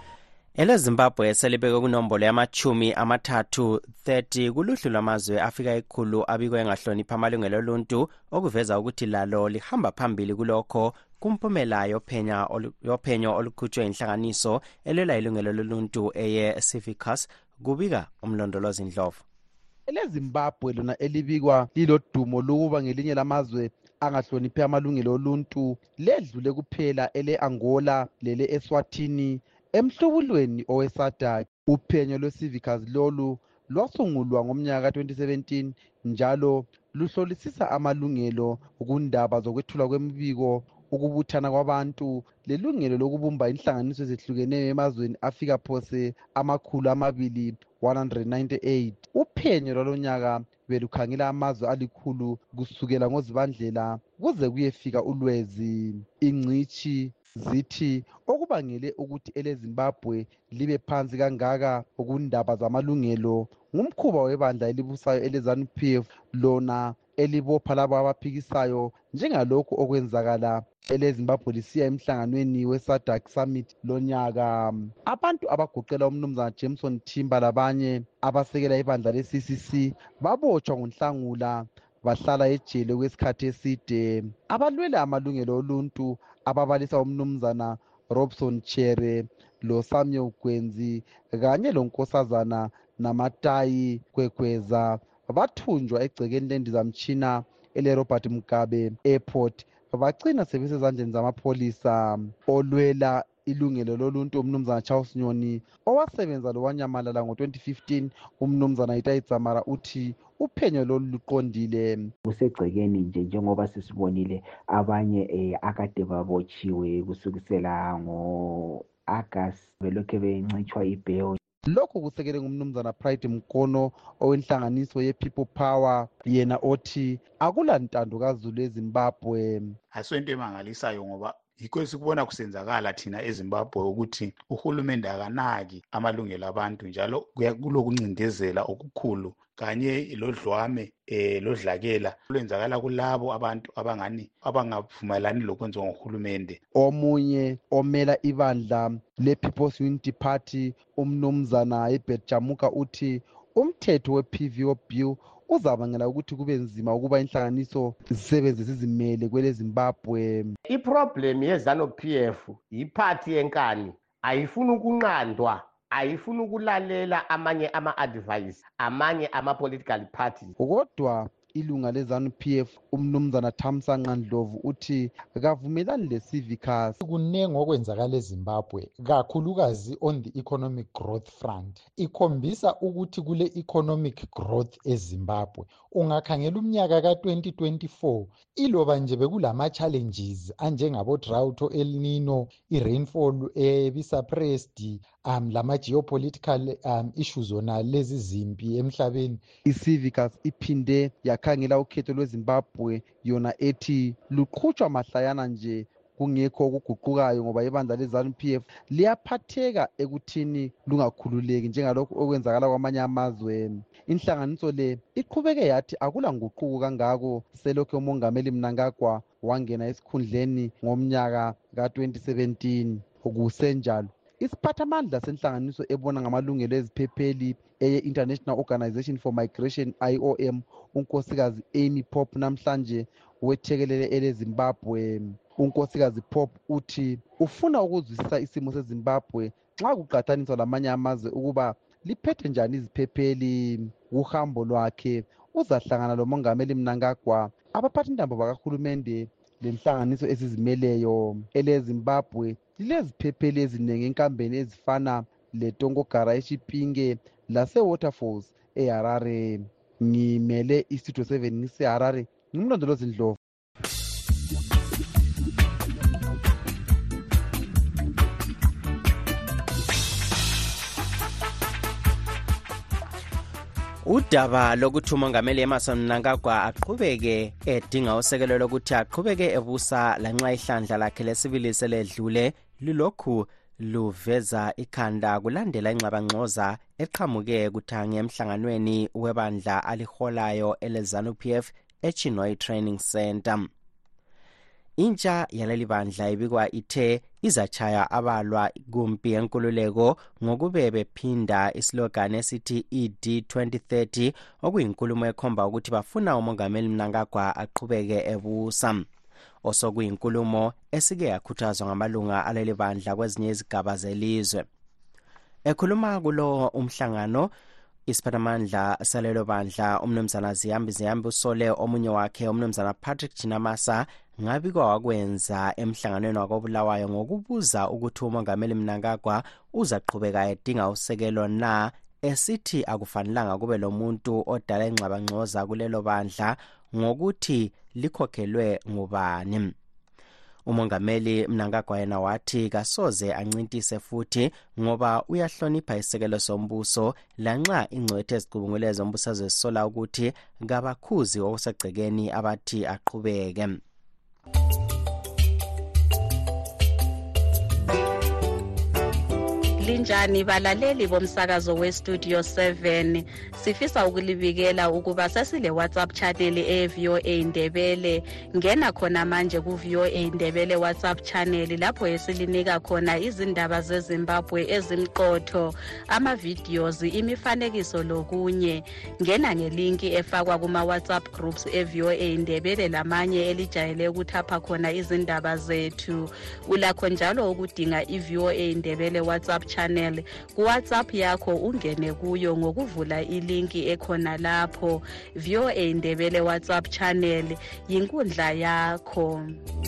Ele Zimbabwe selibeke kunombolo yamachumi amathathu thirty kuluhlu lwamazwe afika ekhulu abikwe engahlonipha amalungelo oluntu, okuveza ukuthi lalo lihamba phambili kulokho kumpumela yophenya yophenyo olukhutshwe inhlanganiso elwela ilungelo loluntu eye Civicus, kubika umlondolozi Ndlovu. Ele Zimbabwe lona elibikwa lilodumo lokuba ngelinye lamazwe angahloniphe amalungelo oluntu ledlule kuphela ele Angola lele eSwatini emhlubulweni oweSADC. Uphenyo lweCivicus lolu lwasungulwa ngomnyaka twenty seventeen njalo luhlolisisa amalungelo kundaba zokwethula kwemibiko, ukubuthana kwabantu, lelungelo lokubumba inhlanganiso ezehlukeneyo emazweni afika phose amakhulu amabili one hundred ninety-eight. Uphenyo lwalonyaka belukhangela amazwe alikhulu kusukela ngoZibandlela kuze kuyefika uLwezi. Ingcichi zithi okubangele ukuthi ele Zimbabwe libe phansi kangaka kundaba zamalungelo ngumkhuba webandla elibusayo ele ZANU-P F lona elibopha labo abaphikisayo, njengalokhu okwenzakala ele Zimbabwe lisiya emhlanganweni weSADC Summit lonyaka. Abantu abagoqela umnumzana Jameson Timber labanye abasekela ibandla le-C C C babotshwa ngoNhlangula bahlala ejele kwesikhathi eside. Abalwela amalungelo oluntu ababalisa umnumzana Robson Chere lo Samuel Gwenzi kanye lonkosazana Namatayi Kwekweza bathunjwa egcekeni lendizamtshina ele Robert Mugabe Airport, bagcina sebesezandleni zamapholisa. Olwela ilungelo loluntu umnumzana Charles Nyoni owasebenza lo wanyamalala ngo twenty fifteen, umnumzana Itayi Dzamara uthi uphenyo lolu luqondile. Kusegcekeni nje njengoba sisibonile abanye eh, akade babotshiwe kusukisela ngo August belokhe bencitshwa ibail. Lokhu kusekele ngumnumzana Pride Mkono owenhlanganiso ye-People Power, yena othi akulantando kaZulu eZimbabwe. Asonto emangalisayo ngoba yikho esikubona kusenzakala thina eZimbabwe ukuthi uhulumende akanaki amalungelo abantu, njalo kulokuncindezela okukhulu kanye lodlwame eh lodlakela lwenzakala kulabo abantu abangani abangavumelani lokwenziwa ngohulumende. Omunye omela ibandla le-People's Unity Party umnumzana Herbert Jamuka uthi umthetho we-P V O Bill uzabangela ukuthi kube nzima ukuba inhlanganiso zisebenze zizimele kwele Zimbabwe. Iproblem yeZANU-P F yiphathi yenkani, ayifuni ukunqandwa, ayifuni ukulalela amanye ama-advice amanye ama-political parties. Kodwa ilunga le-ZANU P F umnumzana Thamsanqa Ndlovu uthi kavumelani le-Civicus. Kunengi okwenzakala eZimbabwe kakhulukazi on the economic growth front. Ikhombisa ukuthi kule economic growth eZimbabwe ungakhangela umnyaka ka twenty twenty-four iloba nje bekulama challenges anjengabo drought, El Nino, i-rainfall ebisuppressed, um lama geopolitical um issues ona lezi zimpi emhlabeni. I-Civicus iphinde yakhangela ukhetho lweZimbabwe yona ethi luqhutshwa mahlayana nje kungekho okuguqukayo ngoba ibandla le-ZANU P F liyaphatheka ekuthini lungakhululeki njengalokhu okwenzakala kwamanye amazwe. Inhlanganiso le iqhubeke yathi akula nguquko kangako selokhu umongameli Mnangagwa wangena esikhundleni ngomnyaka ka twenty seventeen. Kusenjalo isiphathamandla senhlanganiso ebona ngamalungelo eziphepheli eye-International Organization for Migration I O M unkosikazi Amy Pope namhlanje wethekelele eleZimbabwe. Unkosikazi Pope uthi ufuna ukuzwisisa isimo seZimbabwe nxa kuqhathaniswa lamanye amazwe ukuba liphethe njani iziphepheli. Uhambo lwakhe uzahlangana lomongameli Mnangagwa, abaphathintambo bakahulumende lenhlanganiso ezizimeleyo. eleZimbabwe lileziphepheli eziningi enkambeni ezifana leTongogara eChipinge laseWaterfalls eHarare. Ngimele iStudio seven ngiseHarare, ngimlondolozi Ndlovu. Udaba lokuthi umongameli Emmerson Mnangagwa aqhubeke edinga usekelo lokuthi aqhubeke ebusa lanxa ihlandla lakhe lesibili seledlule lilokhu luveza ikhanda kulandela ingxabangxoza eqhamuke kuthange emhlanganweni webandla aliholayo ele-ZANU P F eChinhoyi Training Center. Intsha yaleli bandla ibikwa ithe izachaya abalwa kumpi yenkululeko ngokube bephinda islogan esithi E D twenty thirty okuyinkulumo ekhomba ukuthi bafuna umongameli Mnangagwa aqhubeke ebusa. Osokuyinkulumo esike yakhuthazwa ngamalunga aleli bandla kwezinye izigaba zelizwe. Ekhuluma kulo umhlangano isiphathamandla salelo bandla umnumzana Ziyambi Ziyambi usole omunye wakhe umnumzana Patrick Chinamasa ngabi kwakwenza emhlanganweni wakobulawayo ngokubuza ukuthi umongameli Mnangagwa uzaqhubeka edinga usekelo na, esithi akufanelanga kube lomuntu odala ingxabangxoza kulelo bandla ngokuthi likhokhelwe ngubani. Umongameli Mnangagwa yena wathi kasoze ancintise futhi ngoba uyahlonipha isekelo sombuso lanxa ingcwethe ezicubungule zombuso zesola ukuthi ngabakhuzi okusegcekeni abathi aqhubeke. Linjani balaleli bomsakazo weStudio seven, sifisa ukulibikela ukuba sesile WhatsApp channel e-V O A Ndebele. Ngena khona manje ku-V O A Ndebele WhatsApp channel lapho esilinika khona izindaba zeZimbabwe ezimqotho, ama-videos, imifanekiso lokunye. Ngena ngelinki efakwa kuma-WhatsApp groups e-V O A Ndebele lamanye elijayele ukuthapha khona izindaba zethu. Ulakho njalo ukudinga i-V O A Ndebele WhatsApp channel ku WhatsApp yakho, ungene kuyo ngokuvula ilinki ekhona lapho. V O A Ndebele WhatsApp channel yinkundla yakho.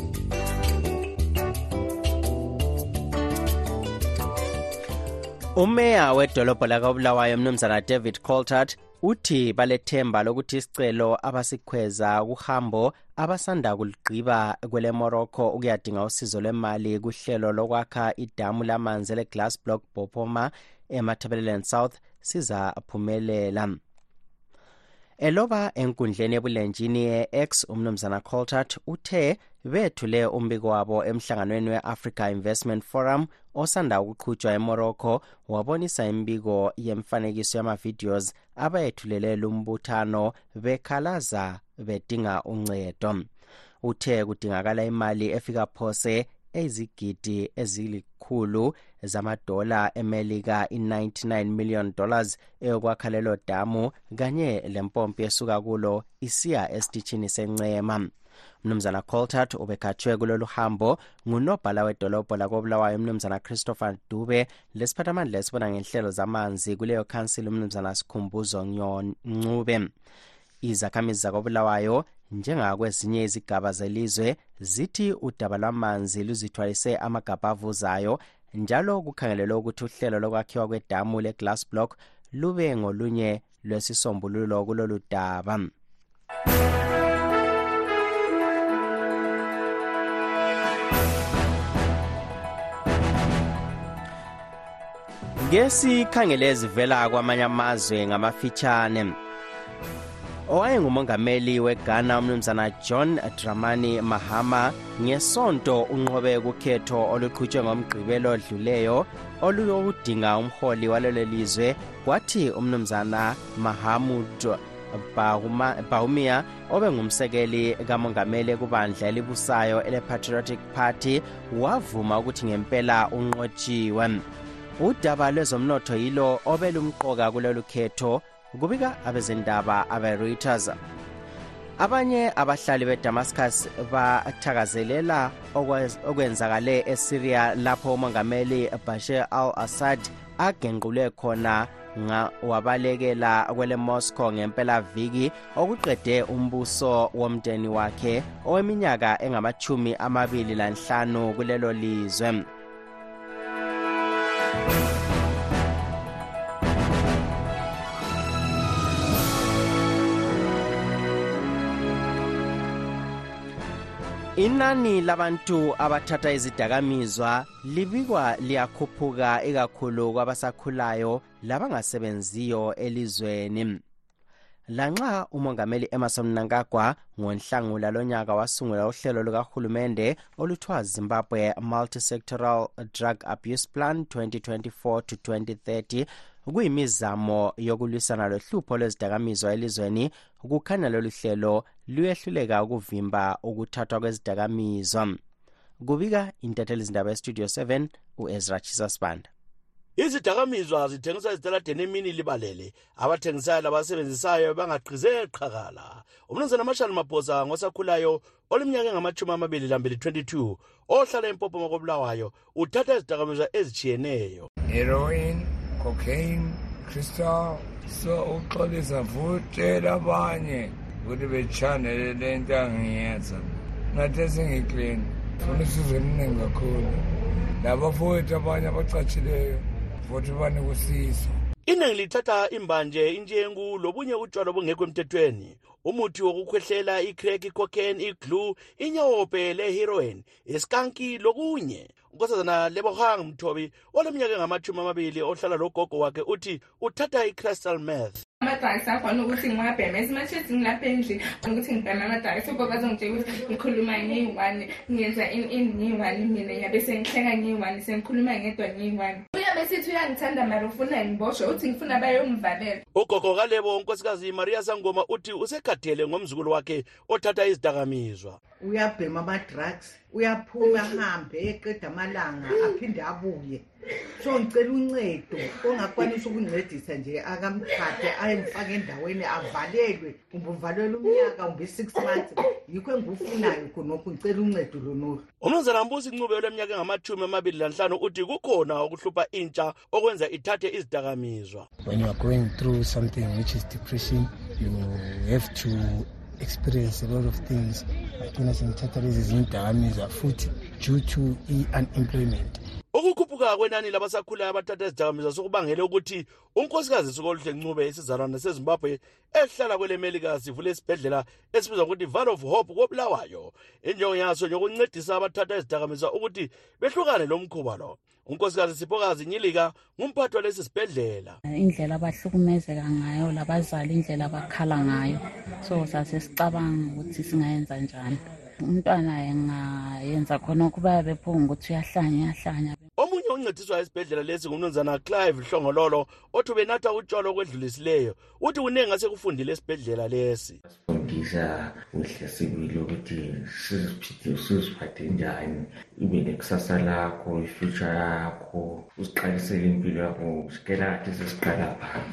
Umeya wedolobho lakobulawayo umnumzana David Coltart uthi balethemba lokuthi isicelo abasikhweza kuhambo abasanda kuligqiba kwele Morocco ukuyadinga usizo lwemali kuhlelo lokwakha idamu lamanzi le Glass Block Bopoma eMatabeleland South sizaphumelela. Eloba enkundleni ebulenjini ye-X umnumzana Coltart uthe bethule umbiko wabo emhlanganweni we-Africa Investment Forum osanda ukuqhutshwa eMorocco, wabonisa imbiko yemfanekiso yama-videos abayethulele lumbuthano bekhalaza bedinga uncedo. Uthe kudingakala imali efika phose ezigidi ezilikhulu zamadola eMelika i-ninety-nine million dollars eyokwakha lelo damu kanye lempompi esuka kulo isiya esitichini seNcema. Mnumzana Coltart ubekhatshwe kulolu hambo ngunobhala wedolobho lakobulawayo umnumzana Christopher Dube lesiphathamandla esibona ngenhlelo zamanzi kuleyo council umnumzana Sikhumbuzo Ncube. izakhamizi zakoBulawayo njengakwezinye izigaba zelizwe zithi udaba lwamanzi luzithwalise amagabha avuzayo, njalo kukhangelelwe ukuthi uhlelo lokwakhiwa kwedamu le-glass block lube ngolunye lwesisombululo kulolu daba. Ngesikhangele ezivela kwamanye amazwe ngamafitshane, owayengumongameli weGhana umnumzana John Dramani Mahama ngesonto unqobe kukhetho oluqhutshwe ngomgqibelo odluleyo oluyokudinga umholi walelo lizwe, kwathi umnumzana Mahamud Bawumia obengumsekeli kamongameli kubandla elibusayo ele-Patriotic Party wavuma ukuthi ngempela unqotshiwe. Udaba lwezomnotho yilo obelumqoka kulolu khetho, kubika abezindaba abe-Reuters. Abanye abahlali beDamascus bathakazelela okwenzakale eSyria lapho umongameli Bashar al-Assad agenqule khona wabalekela kwele Moscow ngempela viki okuqede umbuso womndeni wakhe oweminyaka engamachumi amabili lanhlanu kulelo lizwe. Inani labantu abathatha izidakamizwa libikwa liyakhuphuka ikakhulu kwabasakhulayo labangasebenziyo elizweni. Lanxa umongameli Emmerson Mnangagwa ngoNhlangula lonyaka wasungula uhlelo lukahulumende oluthiwa Zimbabwe Multi-Sectoral Drug Abuse Plan twenty twenty-four to twenty thirty, kuyimizamo yokulwisana lohlupho lwezidakamizwa elizweni, kukhanya lolu hlelo luyehluleka ukuvimba ukuthathwa kwezidakamizwa. Kubika intatheli izindaba eStudio seven uEzra Chisasbanda. Izidakamizwa zithengisa ezitaladeni emini libalele, abathengisayo labasebenzisayo bangaqhizeka qhakala. Umnumzana Mashali Maphosa ngosakhulayo oleminyaka engamachumi amabili lambili twenty-two ohlala eMpopo makoBulawayo uthatha izidakamizwa ezijiyeneyo. Heroin, cocaine, crystal, so uxolisa futhi labanye ukuthi bechanele lento angiyenza. Nathi singiclean, funa isizo eliningi kakhulu. Labo futhi abanye abacatshileyo futhi bane kusiza. Iningi lithatha imbanje, injengu, lobunye utshwala obungekho emthethweni. Umuthi wokukhwehlela, i-crack, i-cocaine, i-glue, inyawope le-heroin, iskanki lokunye. Unkosazana Lebohang Mthobi oleminyaka engamachumi amabili ohlala logogo wakhe uthi uthatha i-crystal meth. Amadayisi akhona ukuthi ngingabhema esimashezi ngilapha endlini ukuthi ngibhema amadayisi ubaba azongitshela ukuthi ngikhuluma ngeyi-one ngiyenza ini ngeyi-one mina yabe sengihleka ngeyi-one sengikhuluma ngedwa ngeyi-one uyabe sithi uyangithanda mara ufuna ngiboshwe uthi ngifuna bayomvalela. Ugogo kaLebo unkosikazi Maria Sangoma uthi usekhathele ngomzukulu wakhe othatha izidakamizwa. Uyabhema ama-drugs, uyaphuma ahambe eqeda amalanga aphinde abuye. So ngicela uncedo ongakwanisa ukuncedisa nje akamthathe ayemfaka endaweni avalelwe, kumbe uvalelwe umnyaka kumbe six months. Yikho engikufunayo khonokho ngicela uncedo lonolu. Umnumzana Mbusi Ncube leminyaka engamachumi amabili lanhlanu uthi kukhona ukuhlupha intsha okwenza ithathe izidakamizwa. When you are going through something which is depression, you have to experience a lot of things. Like sengithatha lezi zidakamizwa futhi due to unemployment. Ukukhuphuka kwenani labasakhulayo abathatha izidakamizwa sokubangela ukuthi unkosikazi Sokoluhle Ncube esizalwane seZimbabwe ehlala kwele Melika sivule isibhedlela esibizwa ukuthi Valley of Hope koBulawayo. Injongo yaso yokuncedisa abathatha izidakamizwa ukuthi behlukane lomkhuba lo. Unkosikazi Siphokazi Nyilika ngumphathi walesi sibhedlela. Indlela abahlukumezeka ngayo labazali indlela abakhala ngayo, so sasesicabanga ukuthi singayenza njani. Umntwana engayenza khona ukuba bephunga ukuthi uyahlanya uyahlanya. Omunye uncediswa esibhedlela lesi ngumnumzana Clive Hlongololo othi benatha utshwala okwedlulisileyo uthi kunenge asekufundile esibhedlela lesi. Ngisa uhlesibilo ukuthi siziphithe usiziphathe njani ibe nekusasa lakho, ifuture yakho, usiqalisele impilo yakho usikela kathi sesiqala phansi.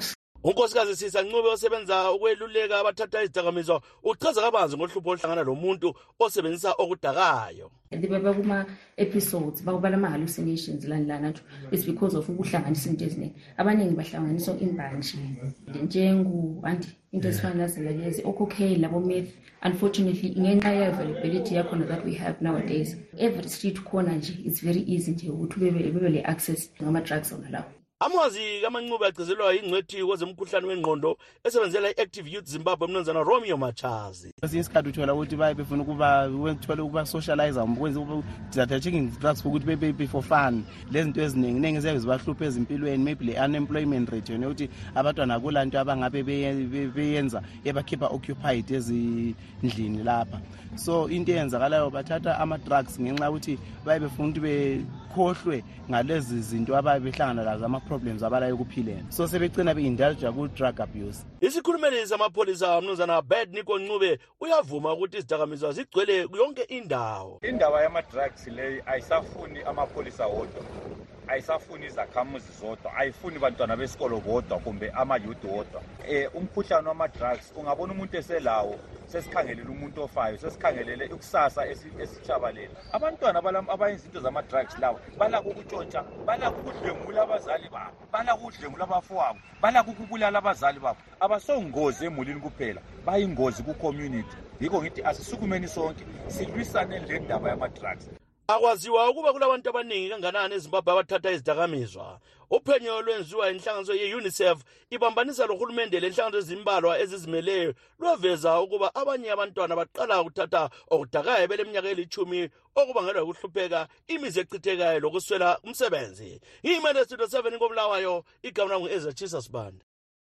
unkosikazi Sisa Ncube osebenza ukweluleka abathatha izidakamizwa uchaza kabanzi ngohlupho oluhlangana lomuntu osebenzisa okudakayo. Baba kuma episodes bakubala ama hallucinations lanilana it's because of ukuhlanganisa into eziningi abaningi bahlanganiswa imbanje njengu anti into ezifana nazelezi okukhe labo meth. Unfortunately ngenxa ye availability yakhona that we have nowadays every street corner nje it's very easy nje ukuthi bebe bebe le access ngama drugs onalawo. Amwazi kaMancube agcizelwa ingcwethi kwezemkhuhlane wengqondo esebenzela iActive Youth Zimbabwe mnumzana Romeo Machazi. Isikhathi uthola ukuthi baye befuna ukuba wethola ukuba socialize ukwenza ukuthi checking drugs ukuthi bebe be for fun lezinto eziningi ningi zeke zibahlupha ezimpilweni maybe le unemployment rate yona ukuthi abantwana kulanto abangabe beyenza ebakhipha occupied ezindlini lapha. So into eyenzakalayo bathatha ama drugs ngenxa ukuthi baye befuna ukuthi bekhohlwe ngalezi zinto ababe behlangana lazo ama problems abala yokuphileni. So sebegcina beindulge ku drug abuse. Isikhulumeli samapholisa mnumzana Bad Niko Ncube uyavuma ukuthi izidakamizwa zigcwele yonke indawo. Indaba yama drugs leyi ayisafuni amapholisa wodwa. Ayisafuni izakhamuzi zodwa, ayifuni bantwana besikolo bodwa kumbe ama youth wodwa. Eh umkhuhlane wama drugs ungabona umuntu eselawo sesikhangelela umuntu ofayo sesikhangelele ikusasa esitshabalela. Abantwana balam abayizinto zama drugs lawo balaka ukutshontsha, balaka ukudlengula abazali babo, balaka ukudlengula abafowabo, balaka ukubulala abazali babo. Abasongozi emulini kuphela, bayingozi ku community. Yikho ngithi asisukumeni sonke silwisane le ndaba yama drugs. Akwaziwa ukuba kulabantu abaningi kanganani eZimbabwe abathatha izidakamizwa. Uphenyo lwenziwa inhlanganiso ye-UNICEF ibambanisa lohulumende lenhlanganiso ezimbalwa ezizimeleyo lwaveza ukuba abanye abantwana baqala ukuthatha okudakayo beleminyaka elithumi okubangelwa ukuhlupheka imizi echithekayo lokuswela umsebenzi. Imene Studio seven ngomlawayo igama ngu-Ezra Jesus Band.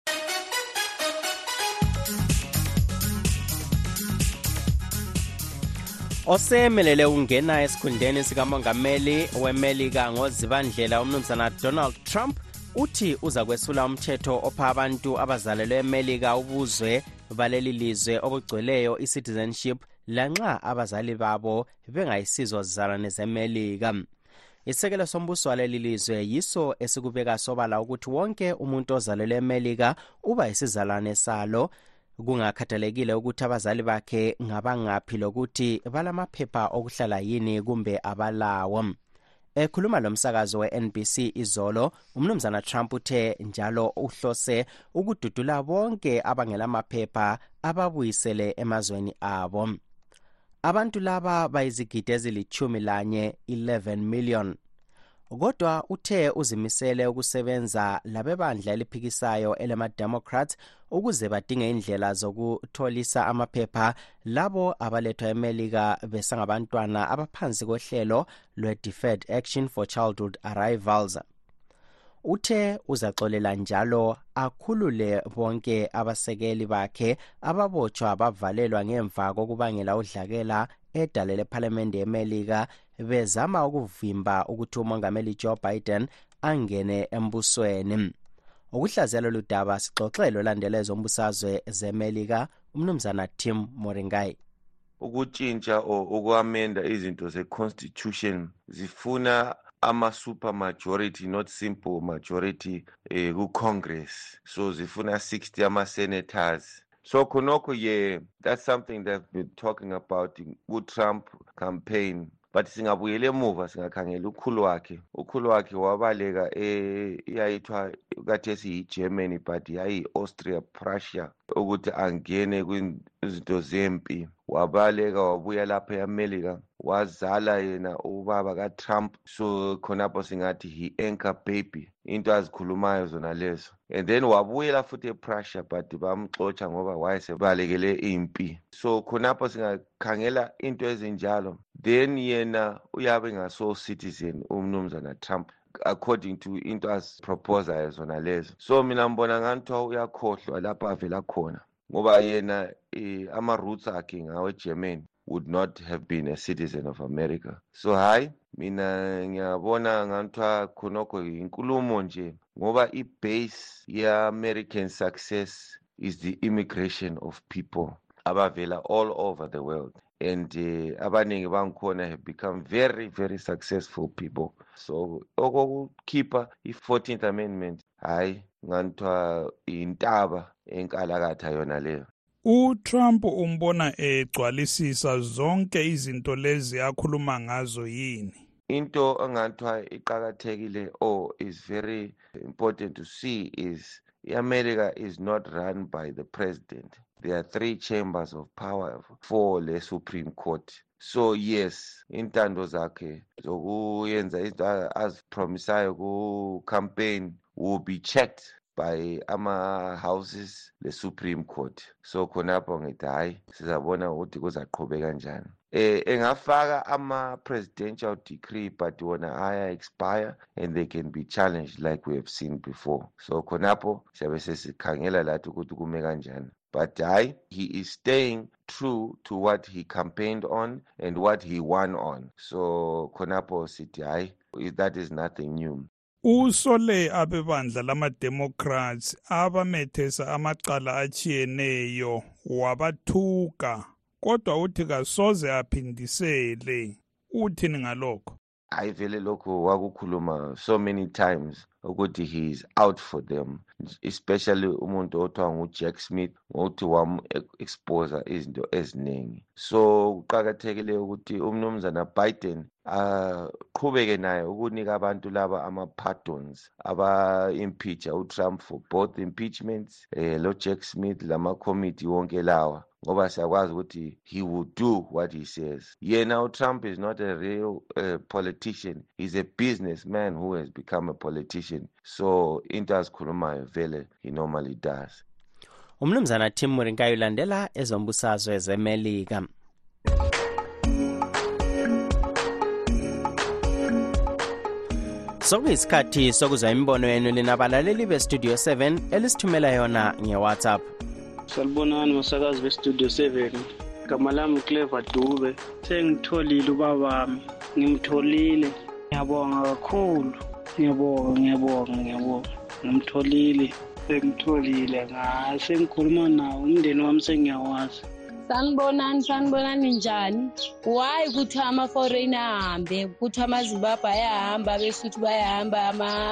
Osemelele ungena esikhundeni sikamongameli weMelika ngozibandlela umnumzana Donald Trump uthi uza kwesula umthetho opha abantu abazalelwe eMelika ubuzwe baleli lizwe obugcweleyo i-citizenship lanxa abazali babo bengayisizo zizalwane zeMelika. Isekelo sombuso waleli lizwe yiso esikubeka sobala ukuthi wonke umuntu ozalelwe eMelika uba isizalwane salo kungakhathalekile ukuthi abazali bakhe ngabangaphi lokuthi balamaphepha okuhlala yini kumbe abalawo. Ekhuluma lomsakazo we-N B C izolo, umnumzana Trump uthe njalo uhlose ukududula bonke abangelamaphepha ababuyisele emazweni abo. Abantu laba bayizigidi ezilithumi lanye eleven million. Kodwa uthe uzimisele ukusebenza labebandla eliphikisayo elema-Democrats ukuze badinge indlela zokutholisa amaphepha labo abalethwa eMelika besangabantwana abaphansi kohlelo lwe-Deferred Action for Childhood Arrivals. Uthe uzaxolela njalo akhulule bonke abasekeli bakhe ababotshwa bavalelwa ngemva kokubangela udlakela edalele eParliament yeMelika bezama ukuvimba ukuthi umongameli Joe Biden angene embusweni. Ukuhlazela ludaba sixoxelo landelezo umbusazwe zeMelika umnumzana Tim Moringai. Ukutshintsha okwamenda izinto ze-constitution zifuna ama-super majority, not simple majority eh, ku-Congress. So zifuna sixty ama-senators. So khonokho ye, that's something that we've been talking about with Trump campaign. But singabuyele emuva singakhangela ukhulu wakhe. Ukhulu wakhe wabaleka eyayithwa kathesi yi-Germany but yayi-Austria Prussia ukuthi angene kwizinto zempi. Wabaleka wabuya lapha eAmerica wazala yena ubaba kaTrump. So khonapho singathi he-anchor baby into azikhulumayo zona lezo. And then wabuyela futhi ePrussia but bamxotsha ngoba wayesebalekele impi. So khonapho singakhangela into ezinjalo. Then yena uyabe ngaso citizen umnumzana Trump according to into as proposer zona lezo. So mina ngibona ngathi uyakhohlwa lapha avela khona ngoba yena eh, ama roots akhe ngawe German would not have been a citizen of America. So hayi mina ngiyabona ngathi khonokho inkulumo nje ngoba i-base ye-American success is the immigration of people abavela all over the world. and uh, abaningi bangikhona have become very very successful people. So okokukhipha i-fourteenth amendment hayi nganthiwa intaba enkalakatha yona leyo. uTrump umbona egcwalisisa zonke izinto lezi akhuluma ngazo yini? Into enganthiwa iqakathekile or is very important to see is America is not run by the president. There are three chambers of power for the Supreme Court. So yes, intando zakhe zokuyenza izinto azipromisayo ku campaign will be checked by ama houses the Supreme Court. So khonapho ngithi hayi sizabona ukuthi kuzaqhubeka kanjani. Eh engafaka ama presidential decree but wona aya expire and they can be challenged like we have seen before. So khonapho siyabe sesikhangela lathi ukuthi kume kanjani. But I, he is staying true to what he campaigned on and what he won on. So khonapho sithi hayi that is nothing new. Usole abebandla lama-Democrats abamethesa amacala achiyeneyo wabathuka kodwa uthi kasoze aphindisele. Uthini ngalokho? Hayi vele lokho wakukhuluma so many times ukuthi he is out for them, especially umuntu othiwa nguJack Smith ngokuthi wam-exposa izinto eziningi. So kuqakathekile ukuthi umnumzana Biden aqhubeke naye ukunika abantu laba ama-pardons aba-impeacha uTrump for both impeachments, eh, lo Jack Smith lama-committee wonke lawa ngoba siyakwazi ukuthi he will do what he says. Yena uTrump is not a real uh, politician. He's a businessman who has become a politician. So into azikhulumayo vele he normally does. Umnumzana Tim Murinkayo ulandela ezombusazwe zeMelika. Sokuyisikhathi sokuzwa imibono yenu linabalaleli beStudio seven elisithumela yona ngeWhatsApp. Salibonani masakazi beStudio seven. Igama lami Clever Dube. Sengitholile ubabami. Ngimtholile. Ngiyabonga kakhulu. Ngiyabonga, ngiyabonga, ngiyabonga. Ngimtholile. Sengitholile ngaye. Sengikhuluma nawo umndeni wami sengiyawazi. Sanibonani, sanibonani njani? Why ukuthi ama-foreign ahambe, ukuthi amaZimbabwe ayahamba, abesuthu bayahamba,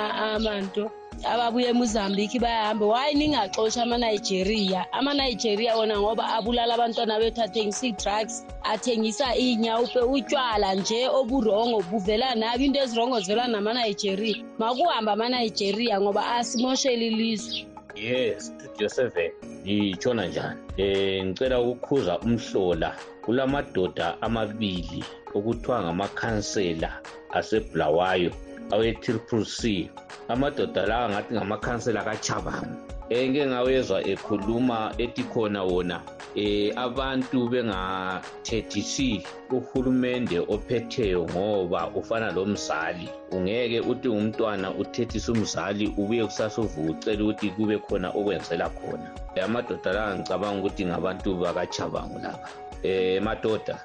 amanto ababuye eMozambique bayahamba. Why ningaxosha ama-Nigeria? Ama-Nigeria wona ngoba abulala abantwana bethu, athengisa i-drugs, athengisa inyawupe, utshwala nje oburongo buvela nabo, into ezirongo zivela nama-Nigeria. Makuhamba ama-Nigeria ngoba asimoshela ilizwe. Yes, Studio seven. Ngitshona njani? Eh ngicela ukukhuza umhlola kulamadoda amabili okuthiwa ngamakhansela aseBulawayo awe-Triple C. Amadoda la ngathi ngamakhansela kaChabangu. Engeke ngawezwa ekhuluma ethi khona wona eh abantu bengathethisi uhulumende ophetheyo ngoba ufana lomzali. Ungeke uthi umntwana uthethisa umzali ubuye kusasa uvucela ukuthi kube khona okwenzela khona. Amadoda la ngicabanga ukuthi ngabantu bakaChabangu laba. Eh madoda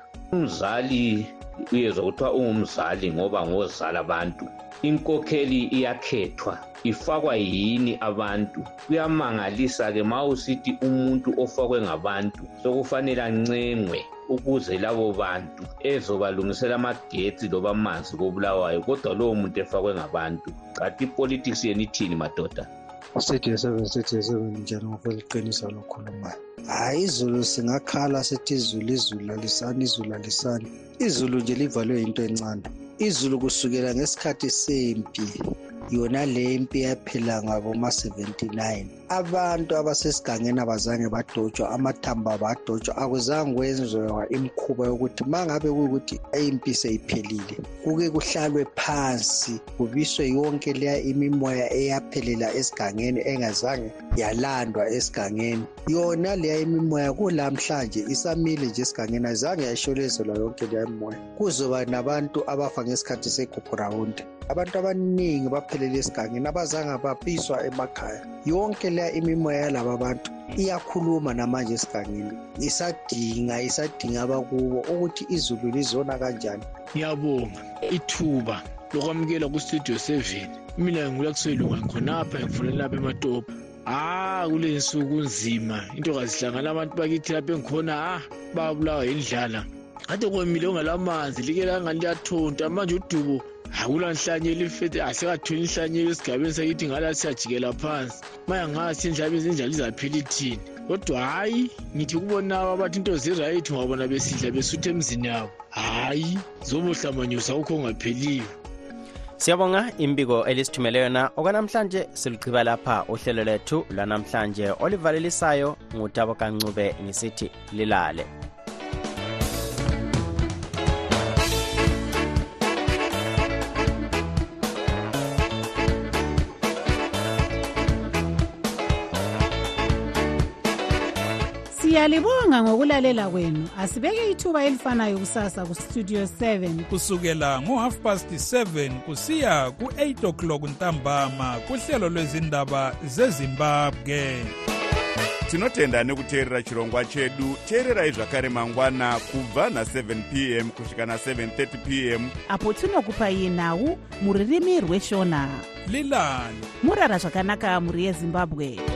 umzali uyezwa kuthiwa ungumzali ngoba ngozala abantu. Inkokheli iyakhethwa, ifakwa yini abantu. Kuyamangalisa ke mawusithi umuntu ofakwe ngabantu sokufanele ancengwe ukuze labo bantu ezobalungisela amagetsi loba amanzi koBulawayo, kodwa lowo muntu efakwe ngabantu. Kanti ipolitics yeni ithini madoda? Studio seven, Studio seven njalo ngokweqiniso lokhulumayo. Hayi izulu singakhala sithi izulu izulu lalisana izulu lalisana. Izulu nje livalwe into encane. Izulu kusukela ngesikhathi sempi yona le impi yaphela ngabo ma seventy-nine. Abantu abasesigangeni abazange badotshwa, amathamba abadotshwa, akuzange kwenziwa imikhuba yokuthi mangabe ukuthi impi seyiphelile kuke kuhlalwe phansi kubiswe yonke leya imimoya eyaphelela esigangeni engazange yalandwa esigangeni. Yona leya imimoya kulamhlanje isamile nje esigangeni, azange yasholezelwa yonke leya imimoya. Kuzoba nabantu abafa ngesikhathi segugu round. Abantu abaningi baphelele esigangeni abazange bapiswa emakhaya. Yonke leya imimoya yalaba abantu iyakhuluma namanje esigangeni, isadinga isadinga abakubo ukuthi izulu lizona kanjani. Ngiyabonga ithuba lokwamukela kuStudio seven. Mina ngulakuselunga khonapha ngifonela lapha eMatopo. Ah kule nsuku nzima into kazihlangana abantu bakithi lapha engikhona ah babulawa indlala. kade komile ongalamanzi like langani liyathonta manje udubo akulanhlanyeli ifethe asekathuni inhlanyeli esigabeni sakithi ngala siyajikela phansi maya ngasi indlabe zinjalo izaphila ithini kodwa hayi ngithi kubonabo abathi into zirayithi ngabona besidla besuthe emzini yabo hayi zobuhlamanyusa ukho ongapheliyo. Siyabonga imbiko elisithumele yona okwanamhlanje siligqiba lapha uhlelo lethu lwanamhlanje olivalelisayo ngutabo kancube ngisithi lilale. Siyalibonga ngokulalela kwenu. Asibeke ithuba elifanayo kusasa ku Studio seven kusukela ngo half past seven kusiya ku eight o'clock ntambama kuhlelo lwezindaba zeZimbabwe. Tinotenda nekuteerera chirongwa chedu. Teererai zvakare mangwana kubva na seven p m kusvika na seven thirty p m apo tinokupai nhau muririmi rweshona. Lilani murara zvakanaka muri yeZimbabwe.